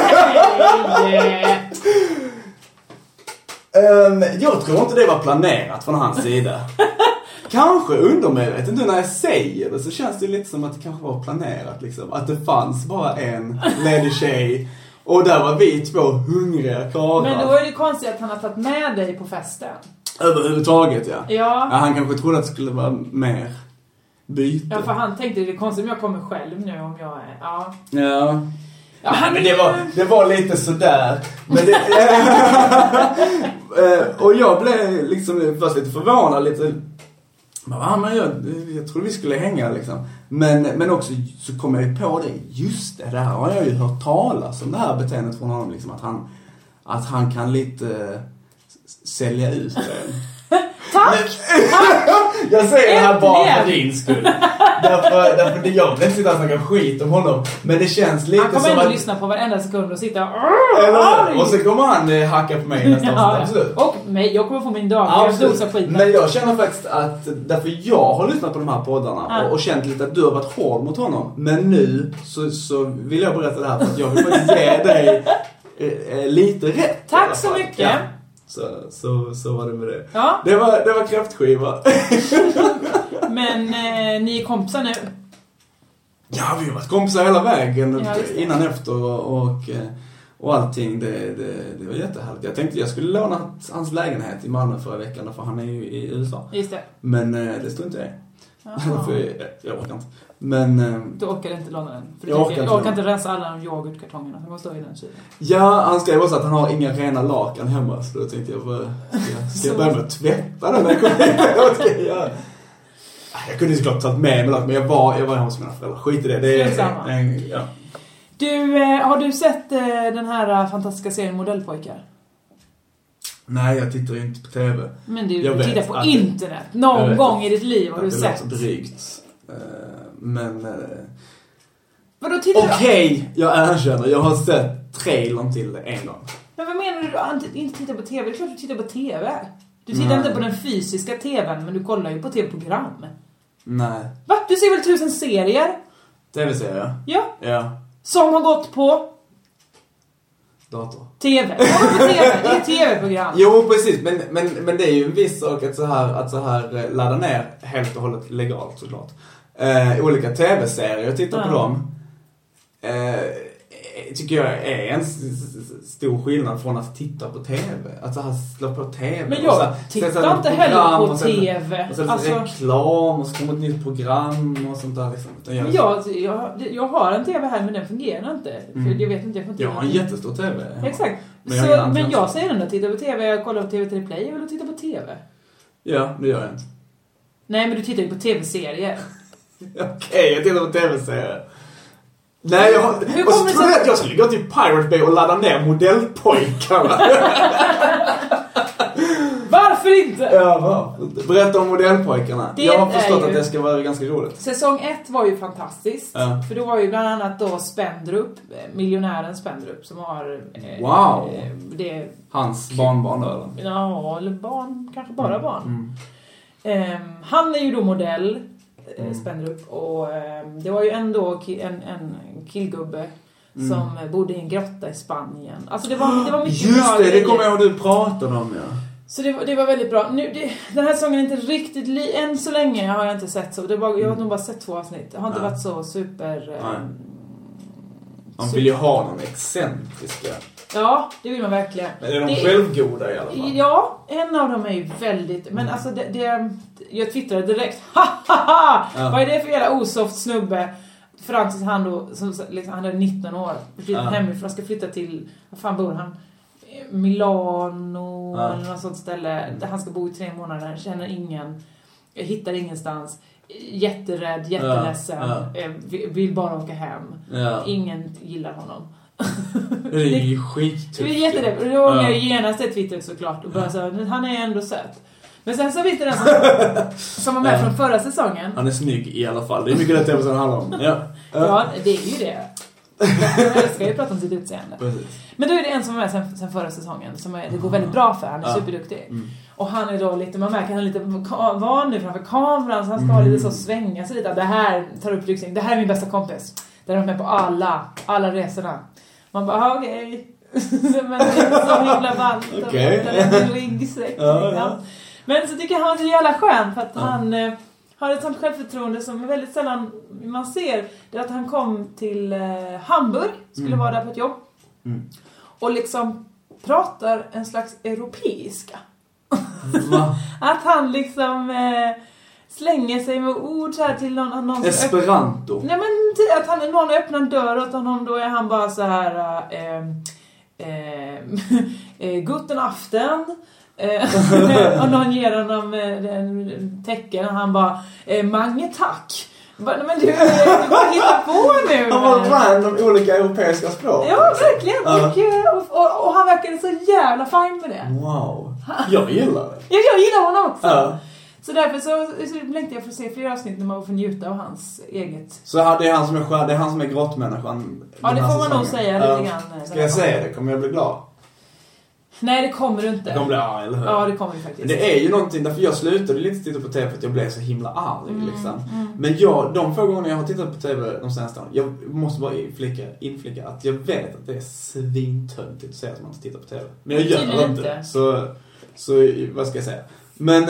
um, Jag tror inte det var planerat från hans sida. Kanske undermedvetet, inte när jag säger det så känns det lite som att det kanske var planerat liksom. Att det fanns bara en ledig tjej och där var vi två hungriga karlar. Men då är det konstigt att han har tagit med dig på festen. Överhuvudtaget, ja. Ja. Ja, han kanske trodde att det skulle vara mer byte. Ja, för han tänkte det är konstigt om jag kommer själv nu om jag är, ja. Ja. Ja, nej, men det var, det var lite sådär. Men det, och jag blev liksom först lite förvånad, lite... Ja, men jag, jag trodde vi skulle hänga liksom. Men, men också så kom jag ju på det. Just det, där har jag ju hört talas om det här beteendet från honom liksom, att han, att han kan lite uh, sälja ut det. Tack! Jag säger det här bara för din skull. Därför, därför det jag vill inte sitta och snacka skit om honom. Men det känns lite som att... Han kommer ändå lyssna på varenda sekund och sitta... Eller, och så kommer han eh, hacka på mig nästan. Ja, absolut. Och mig, jag kommer få min dag. Ja, jag dosar skiten. Men jag känner faktiskt att... Därför jag har lyssnat på de här poddarna ja. och, och känt lite att du har varit hård mot honom. Men nu så, så vill jag berätta det här för att jag vill faktiskt ge dig eh, lite rätt. Tack så mycket. Ja. Så, så, så var det med det. Ja. Det var, det var kräftskiva. Men eh, ni är kompisar nu? Ja, vi har varit kompisar hela vägen. Ja, innan, efter och, och, och allting. Det, det, det var jättehärligt. Jag tänkte jag skulle låna hans lägenhet i Malmö förra veckan. För han är ju i U S A. Just det. Men det stod inte det. För jag, jag orkar inte. Men, du orkar inte låna den? För jag orkar, orkar, jag orkar inte rensa alla de yoghurtkartongerna som står i den kylen. Ja, han skrev också att han har inga rena lakan hemma. Så då tänkte jag, bara, ska, ska jag börja med att tvätta den? Vad ska jag göra? Jag kunde inte klart tagit med mig, men jag var, jag var hos mina föräldrar. Skit i det. Det är samma. En, ja. Du, har du sett eh, den här fantastiska serien Modellpojkar? Nej, jag tittar ju inte på tv. Men du, du tittar på internet. Någon gång i ditt liv har du sett. Det är drygt. Men... Vadå tittar du? Okej, jag erkänner. Jag har sett trailern till en gång. Men vad menar du? Du inte tittar på tv? Det är klart du tittar på tv. Du tittar Nej. inte på den fysiska tvn, men du kollar ju på tv-program. Nej. Va? Du ser väl tusen serier? Tv-serier? Ja. Ja. Som har gått på... dator. Tv. På tv. Det är tv-program. Jo, precis. Men, men, men det är ju en viss sak att så här, att så här ladda ner helt och hållet legalt såklart. Eh, olika tv-serier, jag tittar ja. på dem. Eh, tycker jag är en stor skillnad från att titta på tv. Att så här slå på tv. Men jag så, tittar inte heller på och sen, tv. Och sen alltså... reklam och så kommer ett nytt program och sånt där. Liksom. Men jag, jag, jag har en tv här men den fungerar inte. Mm. För jag vet inte, jag får inte. Jag har en jättestor tv. Exakt. Men jag, så, men jag säger ändå att titta på tv. Jag kollar på T V tre Play. Jag vill titta på tv. Ja, det gör jag inte. Nej, men du tittar ju på tv-serier. Okej, okay, jag tittar på tv-serier. Nej, jag, hur och så tror jag att jag skulle gå till Pirate Bay och ladda ner Modellpojkarna. Varför varför inte? Ja, varför? Berätta om modellpojkarna. Det jag har förstått ju... att det ska vara ganska roligt. Säsong ett var ju fantastiskt. Ja. För då var ju bland annat då Spendrup, miljonären Spendrup, som har... Eh, wow! Eh, det... Hans barnbarn då, eller? Ja, eller barn, kanske bara mm. barn. Mm. Eh, han är ju då modell, eh, mm. Spendrup, och eh, det var ju ändå ki- en, en killgubbe mm. som bodde i en grotta i Spanien. Alltså det var, det var mycket Just bra det, det grejer. kommer jag ihåg du pratade om, ja. Så det, det var väldigt bra. Nu, det, den här säsongen är inte riktigt... Li, än så länge har jag inte sett så. Det var, jag har nog bara sett två avsnitt. Det har inte ja. varit så super... Ja. Um, Man vill ju ha någon excentriska. Ja, det vill man verkligen. Men är de det, självgoda i alla fall? Ja, en av dem är ju väldigt... Men mm. alltså, det, det, jag twittrade direkt. Ha, ha, ha! Ja. Vad är det för jävla osoft snubbe? Francis, han då, som, liksom, han är nitton år. Flyttat ja. hemifrån, ska flytta till... Vad fan bor han? Milano ja. eller något sånt ställe. Där han ska bo i tre månader. Känner ingen... Hittar ingenstans. Jätterädd, jätteledsen. Ja. Ja. Vill bara åka hem. Ja. Ingen gillar honom. Det är ju skittufft. Det är jätterädd. Och då åker jag genast ett Twitter såklart. Och bara så, han är ändå söt. Men sen så vet du den som, som var med ja. från förra säsongen. Han är snygg i alla fall. Det är mycket det tv-serien handlar om. Ja. Ja, det är ju det. Jag älskar ju prata om sitt utseende. Precis. Men då är det en som är med sen, sen förra säsongen. Som är, det går väldigt bra för. Han är ja. superduktig. Mm. Och han är då lite, man märker han är lite van nu framför kameran. Så han ska mm. lite så svänga sig lite. Det här tar upp ryggsäcken. Det här är min bästa kompis. Där är de med på alla, alla resorna. Man bara, okej. Okay. Men det är så himla varmt. Okej. Okay. Ryggsäck. Ja, ja. Men så tycker jag han är så jävla skön. För att ja. han eh, har ett sånt självförtroende som är väldigt sällan man ser. Det är att han kom till eh, Hamburg. Skulle mm. vara där på ett jobb. Mm. Och liksom pratar en slags europeiska. Va? Att han liksom eh, slänger sig med ord så här till någon, någon Esperanto. Öpp... Nej men att han, någon öppnar en dörr åt honom, då är han bara så här eh, eh, eh, guten aften. Eh, och någon ger honom eh, tecken och han bara eh, mange tack. Men du, du bara hittar på nu. Han var random olika europeiska språk. Ja, verkligen. Uh. Och, och, och han verkade så jävla fin med det. Wow. Jag gillar det. Ja, jag gillar honom också. Uh. Så därför så, så längtar jag för att se fler avsnitt när man får njuta av hans eget. Så det är han som är, det är, han som är grottmänniskan. Ja, det får man nog säga lite uh. grann. Ska jag säga det? Kommer jag bli glad? Nej, det kommer du inte. Det kommer bli arg, eller hur? Ja, det kommer du faktiskt. Det är ju någonting, därför jag slutade lite titta på tv för att jag blev så himla arg, mm, liksom. Mm. Men jag, de få gånger jag har tittat på tv de senaste åren, jag måste bara inflika, inflika att jag vet att det är svintöntigt att säga att man inte tittar på tv. Men jag gör det inte. Så, så, vad ska jag säga? Men,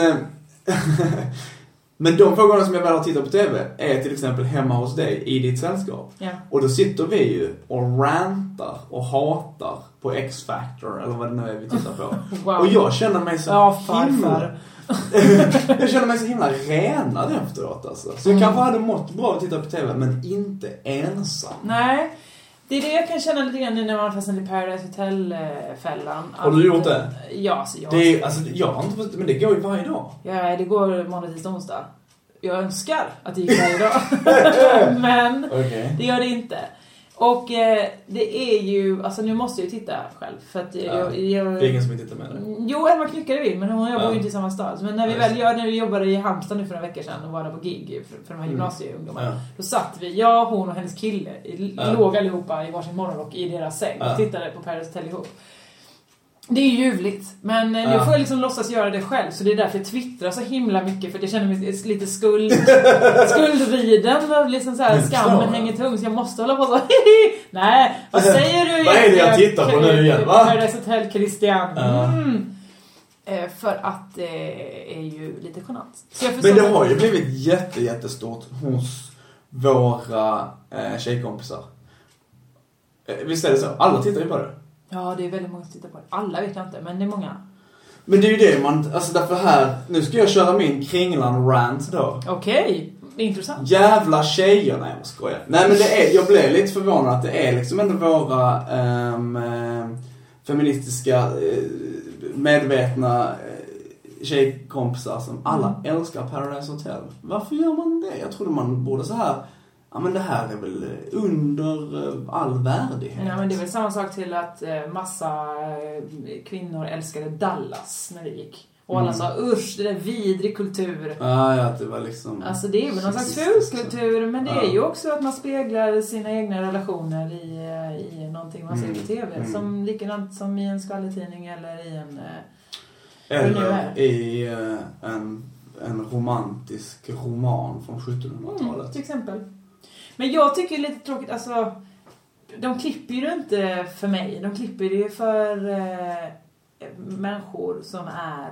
men de få gånger som jag väl har tittat på tv är till exempel hemma hos dig i ditt sällskap. Ja. Och då sitter vi ju och rantar och hatar på X-Factor eller vad det nu är vi tittar på. Wow. Och jag känner mig så ja, himla jag känner mig så himla renad efteråt alltså. Så jag mm. kanske hade mått bra att titta på tv men inte ensam. Nej. Det är det jag kan känna lite grann när man fastnar i Paradise Hotel-fällan. Har du gjort det? Ja, så jag. Det är, alltså, jag har inte fått, men det går ju varje dag. Ja, det går måndag till onsdag. Jag önskar att det gick varje dag. Men okay. Det gör det inte. Och eh, det är ju, alltså nu måste jag ju titta själv. För att ja, jag, jag, det är ingen som vill titta med det. Jo, Emma Knyckare vill, men hon jobbar ju ja. inte i samma stad. Men när vi väl gör, när vi jobbade i Halmstad nu för en vecka sedan och var där på gig för, för de här gymnasieungdomarna. Ja. Då satt vi, jag, hon och hennes kille, ja. låg allihopa i varsin morgonrock i deras säng ja. och tittade på Paradise Hotel ihop. Det är ju ljuvligt. Men ja. nu får jag liksom låtsas göra det själv. Så det är därför jag twittrar så himla mycket. För jag känner mig lite skuld skuldriden. Och liksom så här, skammen hänger tung. Så jag måste hålla på så. Nej, vad säger du? Vad är det jag tittar på nu igen, va? Paradise Hotel Christian. Mm. Eh, för att det är ju lite genant. Men det har ju blivit jätte, jättestort hos våra eh, tjejkompisar. Eh, visst är det så? Alla tittar ju på det. Ja, det är väldigt många som tittar på det. Alla vet jag inte, men det är många. Men det är ju det man, alltså därför här, nu ska jag köra min Kringlan-rant då. Okej, okay. Intressant. Jävla tjejer, nej jag skojar. Nej men det är, jag blev lite förvånad att det är liksom ändå våra um, feministiska, uh, medvetna uh, tjejkompisar som alla mm. älskar Paradise Hotel. Varför gör man det? Jag trodde man borde så här. Ja, men det här är väl under all värdighet. Ja, men det är väl samma sak till att massa kvinnor älskade Dallas när det gick. Och alla Mm. sa, usch, det där vidrig kultur. Ja, ja, det var liksom... Alltså det är väl någon slags fulkultur, men det är ju också att man speglar sina egna relationer i, i någonting man ser på tv. Mm. Som likadant som i en skvallertidning eller i en... Eller i uh, en, en romantisk roman från sjuttonhundratalet. Mm, till exempel. Men jag tycker det är lite tråkigt, alltså... De klipper ju inte för mig. De klipper det för eh, människor som är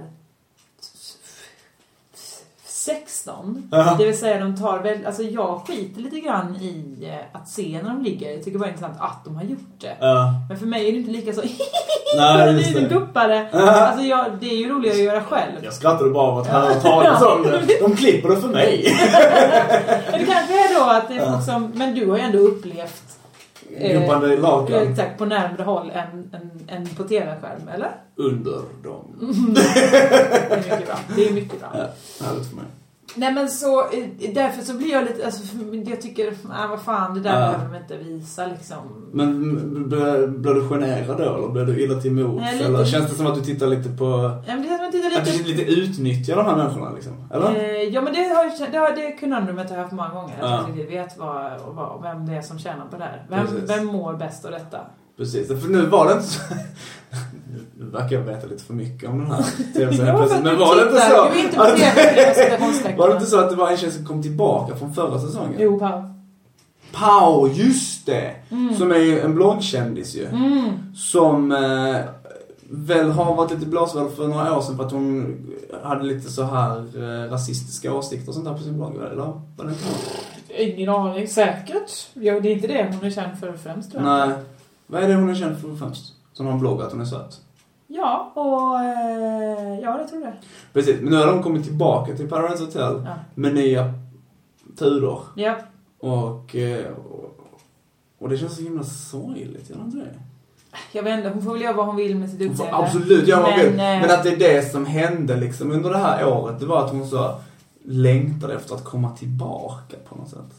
sexton. Ja. Det vill säga de tar väl... Alltså jag skiter lite grann i att se när de ligger. Jag tycker bara det är intressant att de har gjort det. Ja. Men för mig är det inte lika så... Nej, det är ju guppare. Alltså jag, det är ju roligare att göra själv. Jag skrattade bara av att höra talas om det. De klipper det för mig. Det kanske är då att det är folk som... Men du har ju ändå upplevt... Guppande lakan. Eh, exakt, på närmare håll än, än, än på tv-skärm, eller? Under dem. Mm. Det är mycket bra. Det är mycket bra. Ja, härligt för mig. Nej men så, därför så blir jag lite, alltså, jag tycker, äh, vad fan, det där Ja. behöver de inte visa liksom. Men blir du generad då? Eller blir du illa till mods? Nej, lite. Eller känns det som att du tittar lite på... Ja, men det är lite, Att du lite utnyttjar de här människorna liksom? Eller? Eh, ja men det har ju, det, har, det kunde jag haft många gånger. Ja. Att jag inte vet vad, vad, vem det är som tjänar på det här. Vem, vem mår bäst av detta? Precis, för nu var det inte så... Nu verkar jag veta lite för mycket om den här tv-serien. Ja, Men var det inte så... Du är inte på tv, var det inte så att det var en tjej som kom tillbaka från förra säsongen? Jo, Pau. Pau, just det! Mm. Som är ju en bloggkändis ju. Mm. Som eh, väl har varit lite blåsväl för några år sedan för att hon hade lite så här eh, rasistiska åsikter och sånt där på sin blogg, eller? Var det inte det? Ingen aning, säkert. Ja, det är inte det hon är känd för främst, tror Nej. jag. Vad är det hon är känd för främst? Som har en blogg att hon är söt. Ja, och eh, ja, det tror jag. Precis, men nu har de kommit tillbaka till Paradise Hotel Ja. med nya turer. Ja. Och, eh, och, och det känns så himla sorgligt, gör det inte det? Jag vet inte, hon får väl göra vad hon vill med sitt Hon får utseende. absolut göra vad hon vill. Men, eh, Men att det är det som hände liksom under det här året, det var att hon så längtade efter att komma tillbaka på något sätt.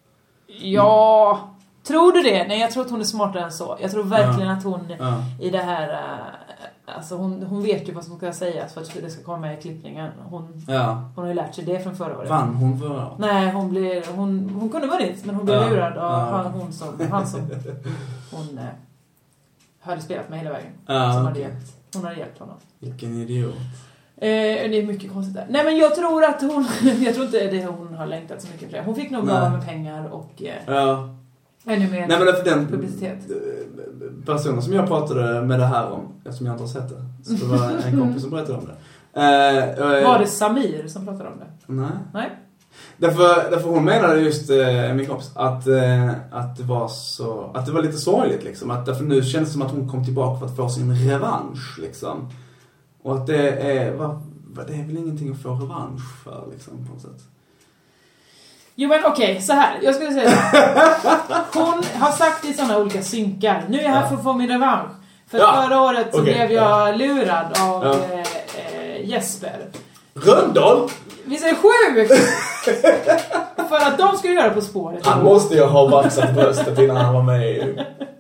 Ja, tror du det? Nej, jag tror att hon är smartare än så. Jag tror verkligen Ja. att hon Ja. i det här... äh, alltså hon, hon vet ju vad som ska sägas för att det ska komma med i klippningen. Hon, Ja. hon har ju lärt sig det från förra året. Vann hon förra året? Nej, hon, blir, hon, hon kunde vunnit, men hon blev Ja. lurad av Ja. han, hon som, han som hon äh, hade spelat med hela vägen. Ja, som okej. hade hjälpt, hon hade hjälpt honom. Vilken idiot. Eh, det är mycket konstigt där. Nej, men jag tror att hon... jag tror inte det hon har längtat så mycket för det. Hon fick nog bra Nej. med pengar och eh, Ja. ännu mer Nej, men för den publicitet. personen som jag pratade med det här om, eftersom jag inte har sett det, så det var en kompis som berättade om det. Eh, eh, Var det Samir som pratade om det? Nej. Nej. Därför, därför hon menade just, eh, min kompis, att, eh, att det var så, att det var lite sorgligt liksom. Att därför nu känns det som att hon kom tillbaka för att få sin revansch liksom. Och att det är, va, va, det är väl ingenting att få revansch för liksom på något sätt. Jo, men okej, okay, så här. Jag skulle säga så här. Hon har sagt i sådana olika synkar. Nu är jag här för att få min revansch. För Ja. förra året så Okay. blev jag lurad av Ja. eh, eh, Jesper. Rönndahl? Visst är det sjukt? För att de skulle göra På spåret. Han måste ju ha vaxat bröstet innan han var med i...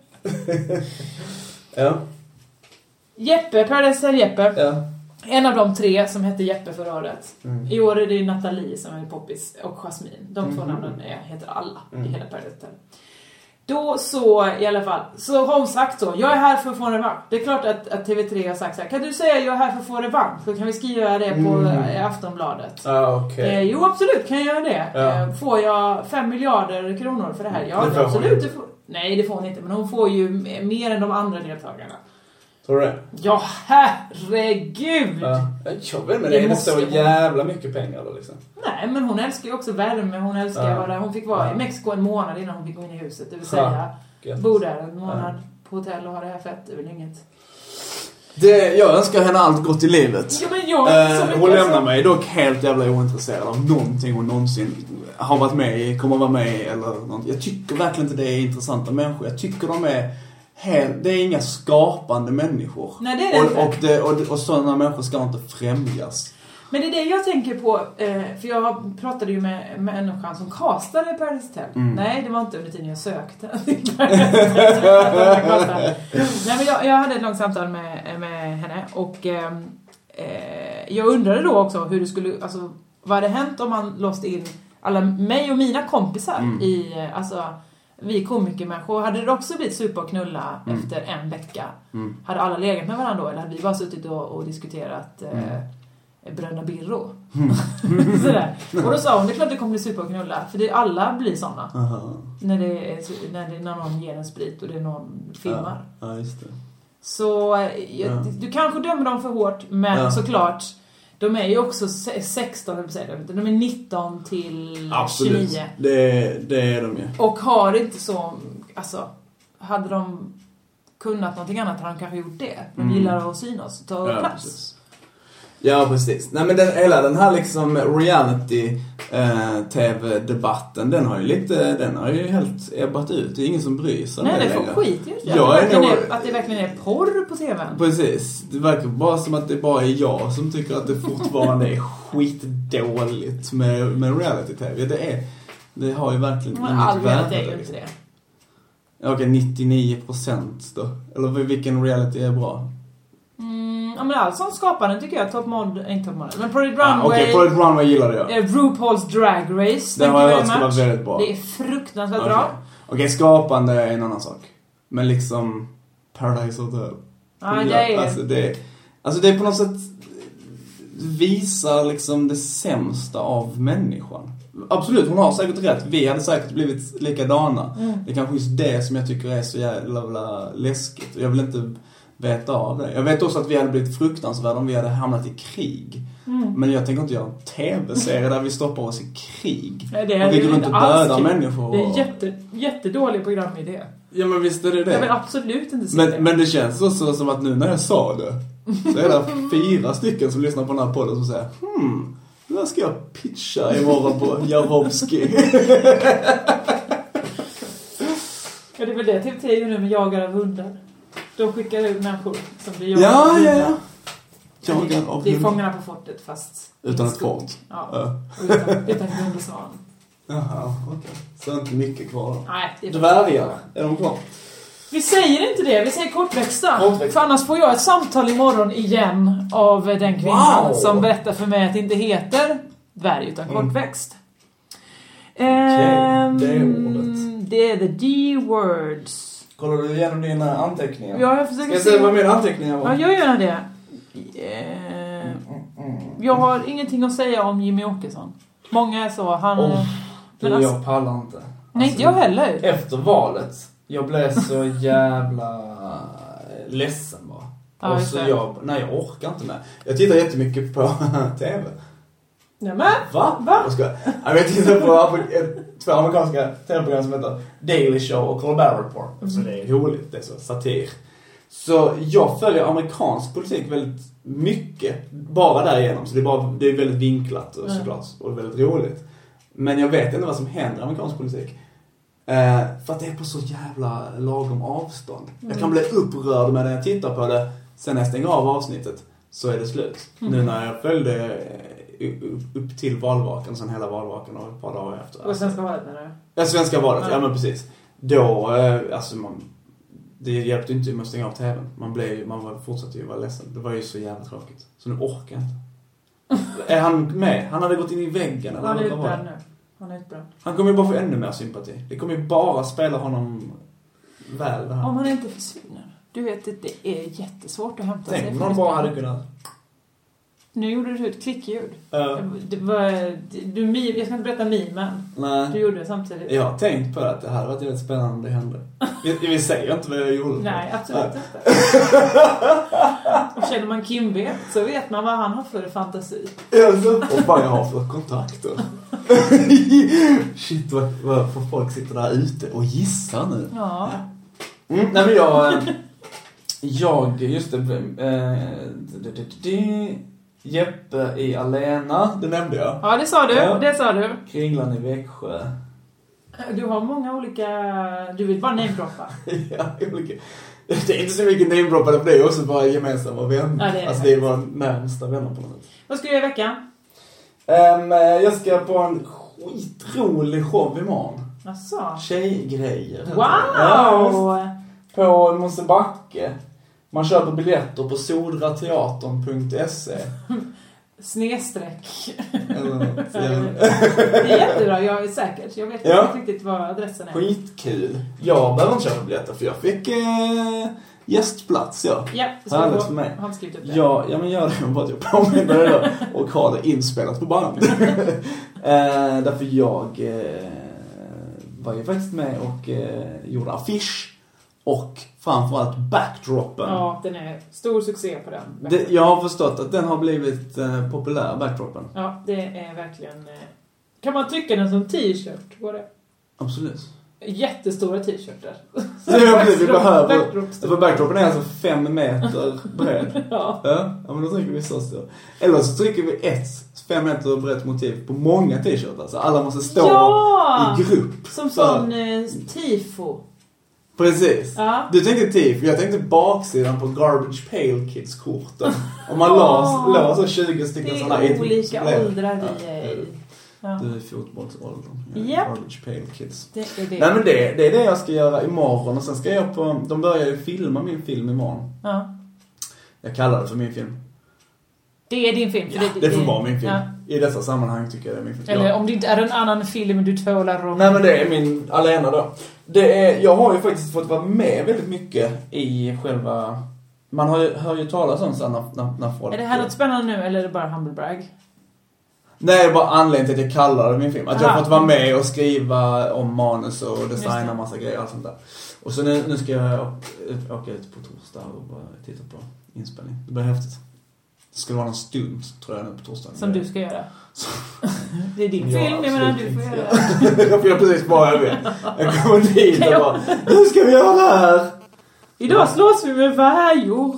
Ja. Jeppe, Paradise Hotel Jeppe. Ja. En av de tre som hette Jeppe förra året. Mm. I år är det Nathalie som är poppis och Jasmine. De två Mm. namnen är, heter alla Mm. i hela Paradise Hotel. Då så, i alla fall, så har hon sagt så. Jag är här för att få en revansch. Det är klart att, att T V tre har sagt så här. Kan du säga jag är här för att få en revansch? Så kan vi skriva det på Mm. eh, Aftonbladet. Ah, okej. Eh, jo, absolut kan jag göra det. Ja. Eh, får jag fem miljarder kronor för det här? Ja, Det får hon absolut. inte. Det får, nej, det får hon inte. Men hon får ju mer än de andra deltagarna. Tror du det? Ja, herregud! Ja. Jag vet inte, Det är det måste så hon. jävla mycket pengar då liksom? Nej, men hon älskar ju också värme. Hon älskar Ja. vad det. Hon fick vara Ja. i Mexiko en månad innan hon fick gå in i huset. Det vill Ja. säga, Gött. bo där en månad på hotell och ha det här fett. Det är väl inget. Det, jag önskar henne allt gott i livet. Ja, men jag Eh, så mycket hon lämnar så- mig dock helt jävla ointresserad av någonting hon någonsin har varit med i, kommer vara med i eller något. Jag tycker verkligen inte det är intressanta människor. Jag tycker de är helt, det är inga skapande människor. Nej, det är det och, inte. och, det, och, och sådana människor ska inte främjas. Men det är det jag tänker på, eh, för jag pratade ju med, med människan som castade Paradise Hotel. Mm. Nej, det var inte under tiden jag sökte. Nej, men jag, jag hade ett långt samtal med, med henne och eh, eh, jag undrade då också hur det skulle, alltså vad hade hänt om man låste in alla mig och mina kompisar mm. i, alltså vi komikermänniskor, hade det också blivit super och knulla mm. efter en vecka? Mm. Hade alla legat med varandra då, eller hade vi bara suttit och, och diskuterat mm. eh, Bröderna Birro? Mm. Sådär. Och då sa hon, det är klart det kommer bli super och knulla, för det, alla blir såna. Uh-huh. När, det är, när, det, när någon ger en sprit och det är någon filmar. Ja, ja just det. Så ja. du, du kanske dömer dem för hårt, men ja. såklart de är ju också sexton, de är nitton till absolut. tjugonio. Det, det är de ju. Och har inte så, alltså, hade de kunnat någonting annat hade de kanske gjort det. De mm. gillar att synas och ta ja, plats. Precis. Ja, precis. Nej, men den, hela den här liksom reality eh, tv-debatten, den har ju lite, den har ju helt ebbat ut. Det är ingen som bryr sig. Nej, det får skit ju. Ja, att, det nog... är, att det verkligen är porr på tvn. Precis. Det verkar bara som att det bara är jag som tycker att det fortfarande är skitdåligt med, med reality-tv. Det är, det har ju verkligen men inget värde. Är ju inte det. Okej, nittionio procent då. Eller vilken reality är bra? Mm, ja, men allt som skaparen tycker jag, Top Mod, inte Top Mod, men Project Runway. Ah, Okej, okay, Project Runway gillar jag. Eh, RuPaul's Drag Race. Det har jag hört ska vara väldigt bra. Det är fruktansvärt okay. bra. Okej, okay, skapande är en annan sak. Men liksom Paradise Hotel. Ja, det är... Alltså det, alltså det är på något sätt visar liksom det sämsta av människan. Absolut, hon har säkert rätt. Vi hade säkert blivit likadana. Mm. Det är kanske just det som jag tycker är så jävla läskigt. Jag vill inte veta av det. Jag vet också att vi hade blivit fruktansvärda om vi hade hamnat i krig. Mm. Men jag tänker inte göra en tv-serie där vi stoppar oss i krig. Nej, det är och vi går inte och dödar krig. Människor. Det är jätte, jättedålig programidé. Ja, men visst är det det. Jag vill absolut inte se men, det. Men det känns också som att nu när jag sa det så är det fyra stycken som lyssnar på den här podden som säger hmm, vad ska jag pitcha imorgon på Jarowski? Ja, det är väl det T V T nu med jagar av hundar. De skickar ut människor som blir jagade ja, av hundar. Ja, ja, ja. Jagar av det är Fångarna på fortet fast utan ett fort. Ja, ja. Utan, utan hund och svan. Jaha, okej. Okay. Så inte mycket kvar då. Nej, det är dvärgar, är de kvar? Vi säger inte det, vi säger kortväxta. kortväxta. För annars får jag ett samtal imorgon igen av den kvinnan wow. som berättar för mig att det inte heter dvärg utan mm. kortväxt. Ehm, okay. Det är ordet. Det är the D-words. Kollar du igenom dina anteckningar? Ja, jag försöker Ska jag se vad mina anteckningar var? Ja, jag gör det. Ehm, mm, mm, mm. Jag har ingenting att säga om Jimmy Åkesson. Många är så, han... Oh, du, men jag pallar inte. Nej, alltså, inte jag heller. Efter valet, jag blev så jävla ledsen bara. Ja, och så jag, nej jag orkar inte med. Jag tittar jättemycket på tv. Nej men? Va? Va? Jag ska. Jag tittar på två amerikanska tv-program som heter Daily Show och Colbert Report. Mm. Så det är roligt, det är så satir. Så jag följer amerikansk politik väldigt mycket, bara därigenom. Så det är, bara, det är väldigt vinklat och såklart, och väldigt roligt. Men jag vet inte vad som händer i amerikansk politik. Eh, för att det är på så jävla lagom avstånd. Mm. Jag kan bli upprörd med när jag tittar på det. Sen när jag stänger av avsnittet så är det slut. Mm. Nu när jag följde upp till valvakan, sen hela valvakan och ett par dagar efter. Och svenska valet menar du? Ja, svenska valet, ja, ja men precis. Då, eh, alltså man... Det hjälpte inte med att stänga av tvn. Man blev man fortsatte ju vara ledsen. Det var ju så jävla tråkigt. Så nu orkar jag inte. Är han med? Han hade gått in i väggen eller han är vad var det? Nu. Han är utbränd. Han kommer ju bara få ännu mer sympati. Det kommer ju bara spela honom väl det här. Om han inte försvinner. Du vet att det är jättesvårt att hämta Tänk, sig. Tänk om man bara hade kunnat... Nu gjorde du ett klickljud. Uh. Det var, du, jag ska inte berätta mimen. Nej. Du gjorde det samtidigt. Jag har tänkt på att det här var väldigt spännande om det hände. Vi, vi säger inte vad jag gjorde. Nej, absolut Nej. inte. Och känner man Kim vet så vet man vad han har för fantasi. Alltså, och vad jag har för kontakter. Shit, vad, vad för folk sitter där ute och gissar nu. Ja. Mm, nej men jag... Jag, just det... Eh, det, det, det, Jeppe i Alena, det nämnde jag. Ja, det sa du, ja. det sa du. Kringlan i Växjö. Du har många olika... Du vill bara namedroppa. Ja, olika. Det är inte så mycket namedroppade, för det är också bara gemensamma vänner. Ja, det är alltså det är bara närmsta vänner på något sätt. Vad ska du göra i veckan? Um, jag ska på en skitrolig show imorgon. Asså? Tjejgrejer. Wow! Ja, på Mosebacke. Man köper biljetter på sodrateatern punkt se. Snedsträck. Eller något. Det är jättebra, jag är säkert. Jag vet ja. inte riktigt vad adressen är. Skitkul. Jag behöver inte köpa biljetter för jag fick eh, gästplats. Ja, ja det härligt för mig. Han skrivit upp det. Ja, ja men gör det bara att jag påminner det då. Och har det inspelat på band. eh, därför jag eh, var ju faktiskt med och eh, gjorde affisch. Och framförallt backdropen. Ja, den är stor succé på den. Det, jag har förstått att den har blivit eh, populär, backdropen. Ja, det är verkligen... Eh, kan man trycka den som t-shirt på det? Absolut. Jättestora t-shirtar. Så vi behöver... För backdropen är alltså fem meter bred. ja. ja. Ja, men då trycker vi så stor. Eller så trycker vi ett fem meter brett motiv på många t-shirtar. Så alla måste stå ja! i grupp. Som sån eh, tifo. Precis. Ja. Du tänkte tifo, jag tänkte baksidan på Garbage Pail Kids-korten. Om man oh, la så tjugo stycken sådana. Det är olika åldrar vi är i. Ja. Du är fotbollsåldern. Yep. Garbage Pail Kids. Det är det. Nej men det, det är det jag ska göra imorgon. Och sen ska jag på... De börjar ju filma min film imorgon. Ja. Jag kallar det för min film. Det är din film. För ja, det, det får vara min film. Ja. I dessa sammanhang tycker jag det är min film. Eller ja. om det inte är en annan film du tålar om. Nej men det är min alena då. Det är, jag har ju faktiskt fått vara med väldigt mycket i själva... Man har ju, hör ju talas om så när, när, när folk... Är det här något spännande nu eller är det bara humble brag? Nej, det är bara anledningen till att jag kallar det min film. Att Aha. jag har fått vara med och skriva om manus och designa massa grejer och allt sånt där. Och så nu, nu ska jag åka, åka ut på torsdag och bara titta på inspelning. Det blir häftigt. Det ska vara någon stund, tror jag, nu på torsdag. Som du ska göra. Så. Det är din ja, film, jag menar du får göra. Jag får göra precis vad jag vill. Jag kommer dit och bara, hur ska vi göra det här? Idag slås vi med värjor.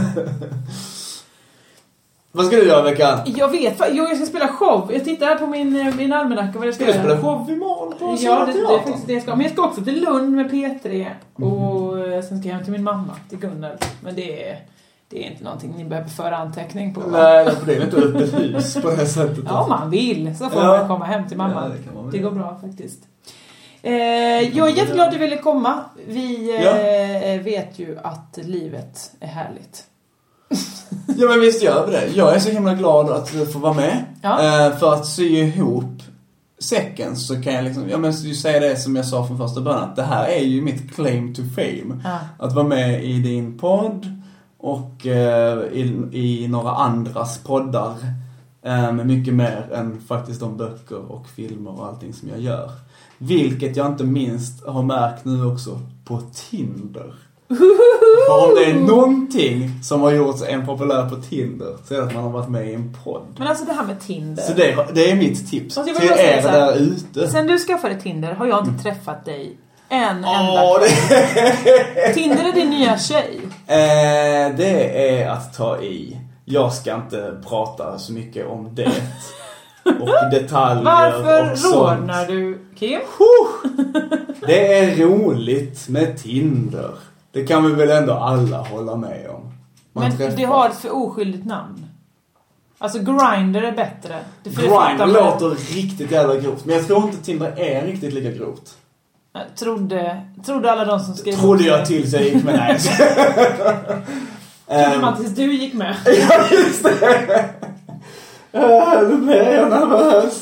Vad ska du göra veckan? Jag vet, jag ska spela show. Jag tittar här på min, min almanacka vad jag ska, ska göra. Ska du spela show imorgon på Ja, det, det är faktiskt det jag ska. Men jag ska också till Lund med P tre. Mm. Och sen ska jag hem till min mamma, till Gunnel. Men det är, det är inte någonting ni behöver föra anteckning på. Va? Nej, det är inte ett hus på det sättet. Ja, om man vill så får ja. man komma hem till mamma. Ja, det, kan man det går bra faktiskt. Eh, jag är jätteglad att du ville komma. Vi eh, ja. vet ju att livet är härligt. Ja men visst gör vi det. Jag är så himla glad att du får vara med. Ja. Eh, för att sy ihop säcken så kan jag liksom, ja men du säger det som jag sa från första början. Att det här är ju mitt claim to fame. Ja. Att vara med i din podd och eh, i, i några andras poddar. Eh, med mycket mer än faktiskt de böcker och filmer och allting som jag gör. Vilket jag inte minst har märkt nu också på Tinder. För om det är någonting som har gjort en populär på Tinder så är det att man har varit med i en podd. Men alltså det här med Tinder. Så det, det är mitt tips alltså, till er där ute. Sen du skaffade Tinder har jag inte träffat dig en oh, enda det... Tinder är din nya tjej. Eh, det är att ta i. Jag ska inte prata så mycket om det. Och detaljer. Varför och sånt. rådnar du, Kim? Det är roligt med Tinder. Det kan vi väl ändå alla hålla med om. Man men träffar. Det har ett för oskyldigt namn. Alltså Grindr är bättre. Det Grindr låter riktigt jävla grovt. Men jag tror inte Tinder är riktigt lika grovt. Jag trodde, trodde alla de som skrev... Trodde jag till sig gick med nej. Trodde man tills du gick med. Ja, just det. Nu blir jag nervös.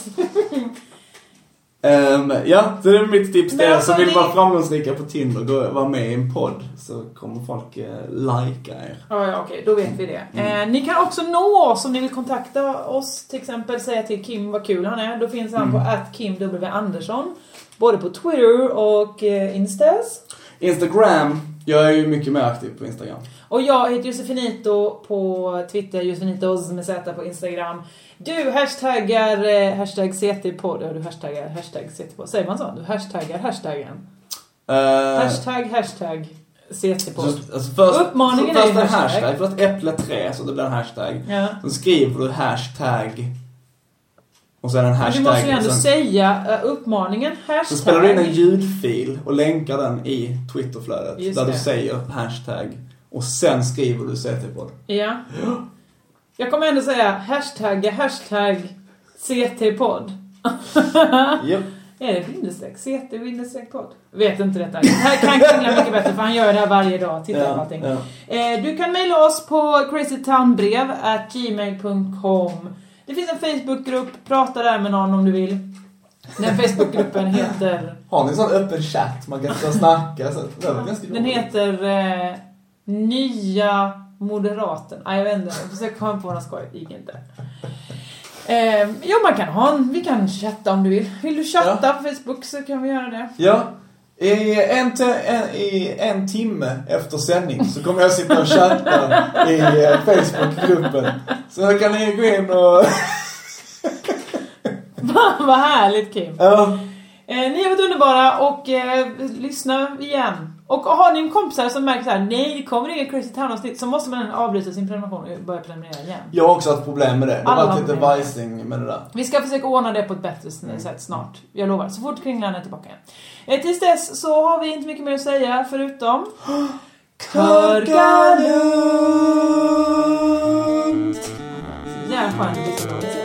Um, ja, det är mitt tips till er som vill vara framgångsrika på Tinder och vara med i en podd så kommer folk uh, lajka er. Ja, ja, okej, då vet vi det. Mm. Eh, ni kan också nå oss om ni vill kontakta oss, till exempel säga till Kim vad kul han är. Då finns han mm. på at Kim W Andersson, både på Twitter och uh, Instas. Instagram, jag är ju mycket mer aktiv på Instagram. Och jag heter Josefinito på Twitter, Josefinitos med Z på Instagram. Du hashtaggar eh, hashtag C T-podd. Ja, du hashtaggar hashtag C T-podd. Säger man så? Du hashtaggar hashtaggen. Uh, hashtag hashtag C T-podd. Alltså först, uppmaningen först är ju hashtag. hashtag. Först äpple tre så det blir en hashtag. Ja. Sen skriver du hashtag och sen en hashtag. Men du måste ju ändå sen, säga uh, uppmaningen hashtag. Så spelar du in en ljudfil och länkar den i Twitterflödet. Just där det. Du säger hashtag. Och sen skriver du C T-podd. Ja. Jag kommer ändå säga hashtag hashtag C T-podd. Yep. Är det bindestreck? C T bindestreck podd? Vet inte detta. Det här kan Kringla mycket bättre för han gör det här varje dag. Tittar ja, på allting. Ja. Eh, du kan mejla oss på crazytownbrev at gmail punkt com. Det finns en Facebookgrupp. Prata där med någon om du vill. Den Facebookgruppen heter... Har ni en sån öppen chatt? Man kan inte snacka. Så det var ganska Den heter eh, Nya Moderaten. Ah, jag vet inte. Jag försöker komma på något skoj. Gick inte. Eh, ja, man kan ha en... Vi kan chatta om du vill. Vill du chatta ja. på Facebook så kan vi göra det. Ja. I en, te- en, I en timme efter sändning så kommer jag sitta och chatta i eh, Facebookgruppen. Så kan ni gå in och... Vad härligt, Kim. Ja. Eh, ni har varit underbara och eh, lyssna igen. Och har ni en kompisar som märker så här: nej, det kommer ingen Crazy Town-avsnitt, så måste man avbryta sin prenumeration och börja prenumerera igen. Jag har också haft problem med det. Det har Alla varit lite problem. vajsing med det där. Vi ska försöka ordna det på ett bättre sätt snart. Jag lovar, så fort Kringlan är tillbaka igen. Eh, tills dess så har vi inte mycket mer att säga förutom Körka lugnt. Det är skönt.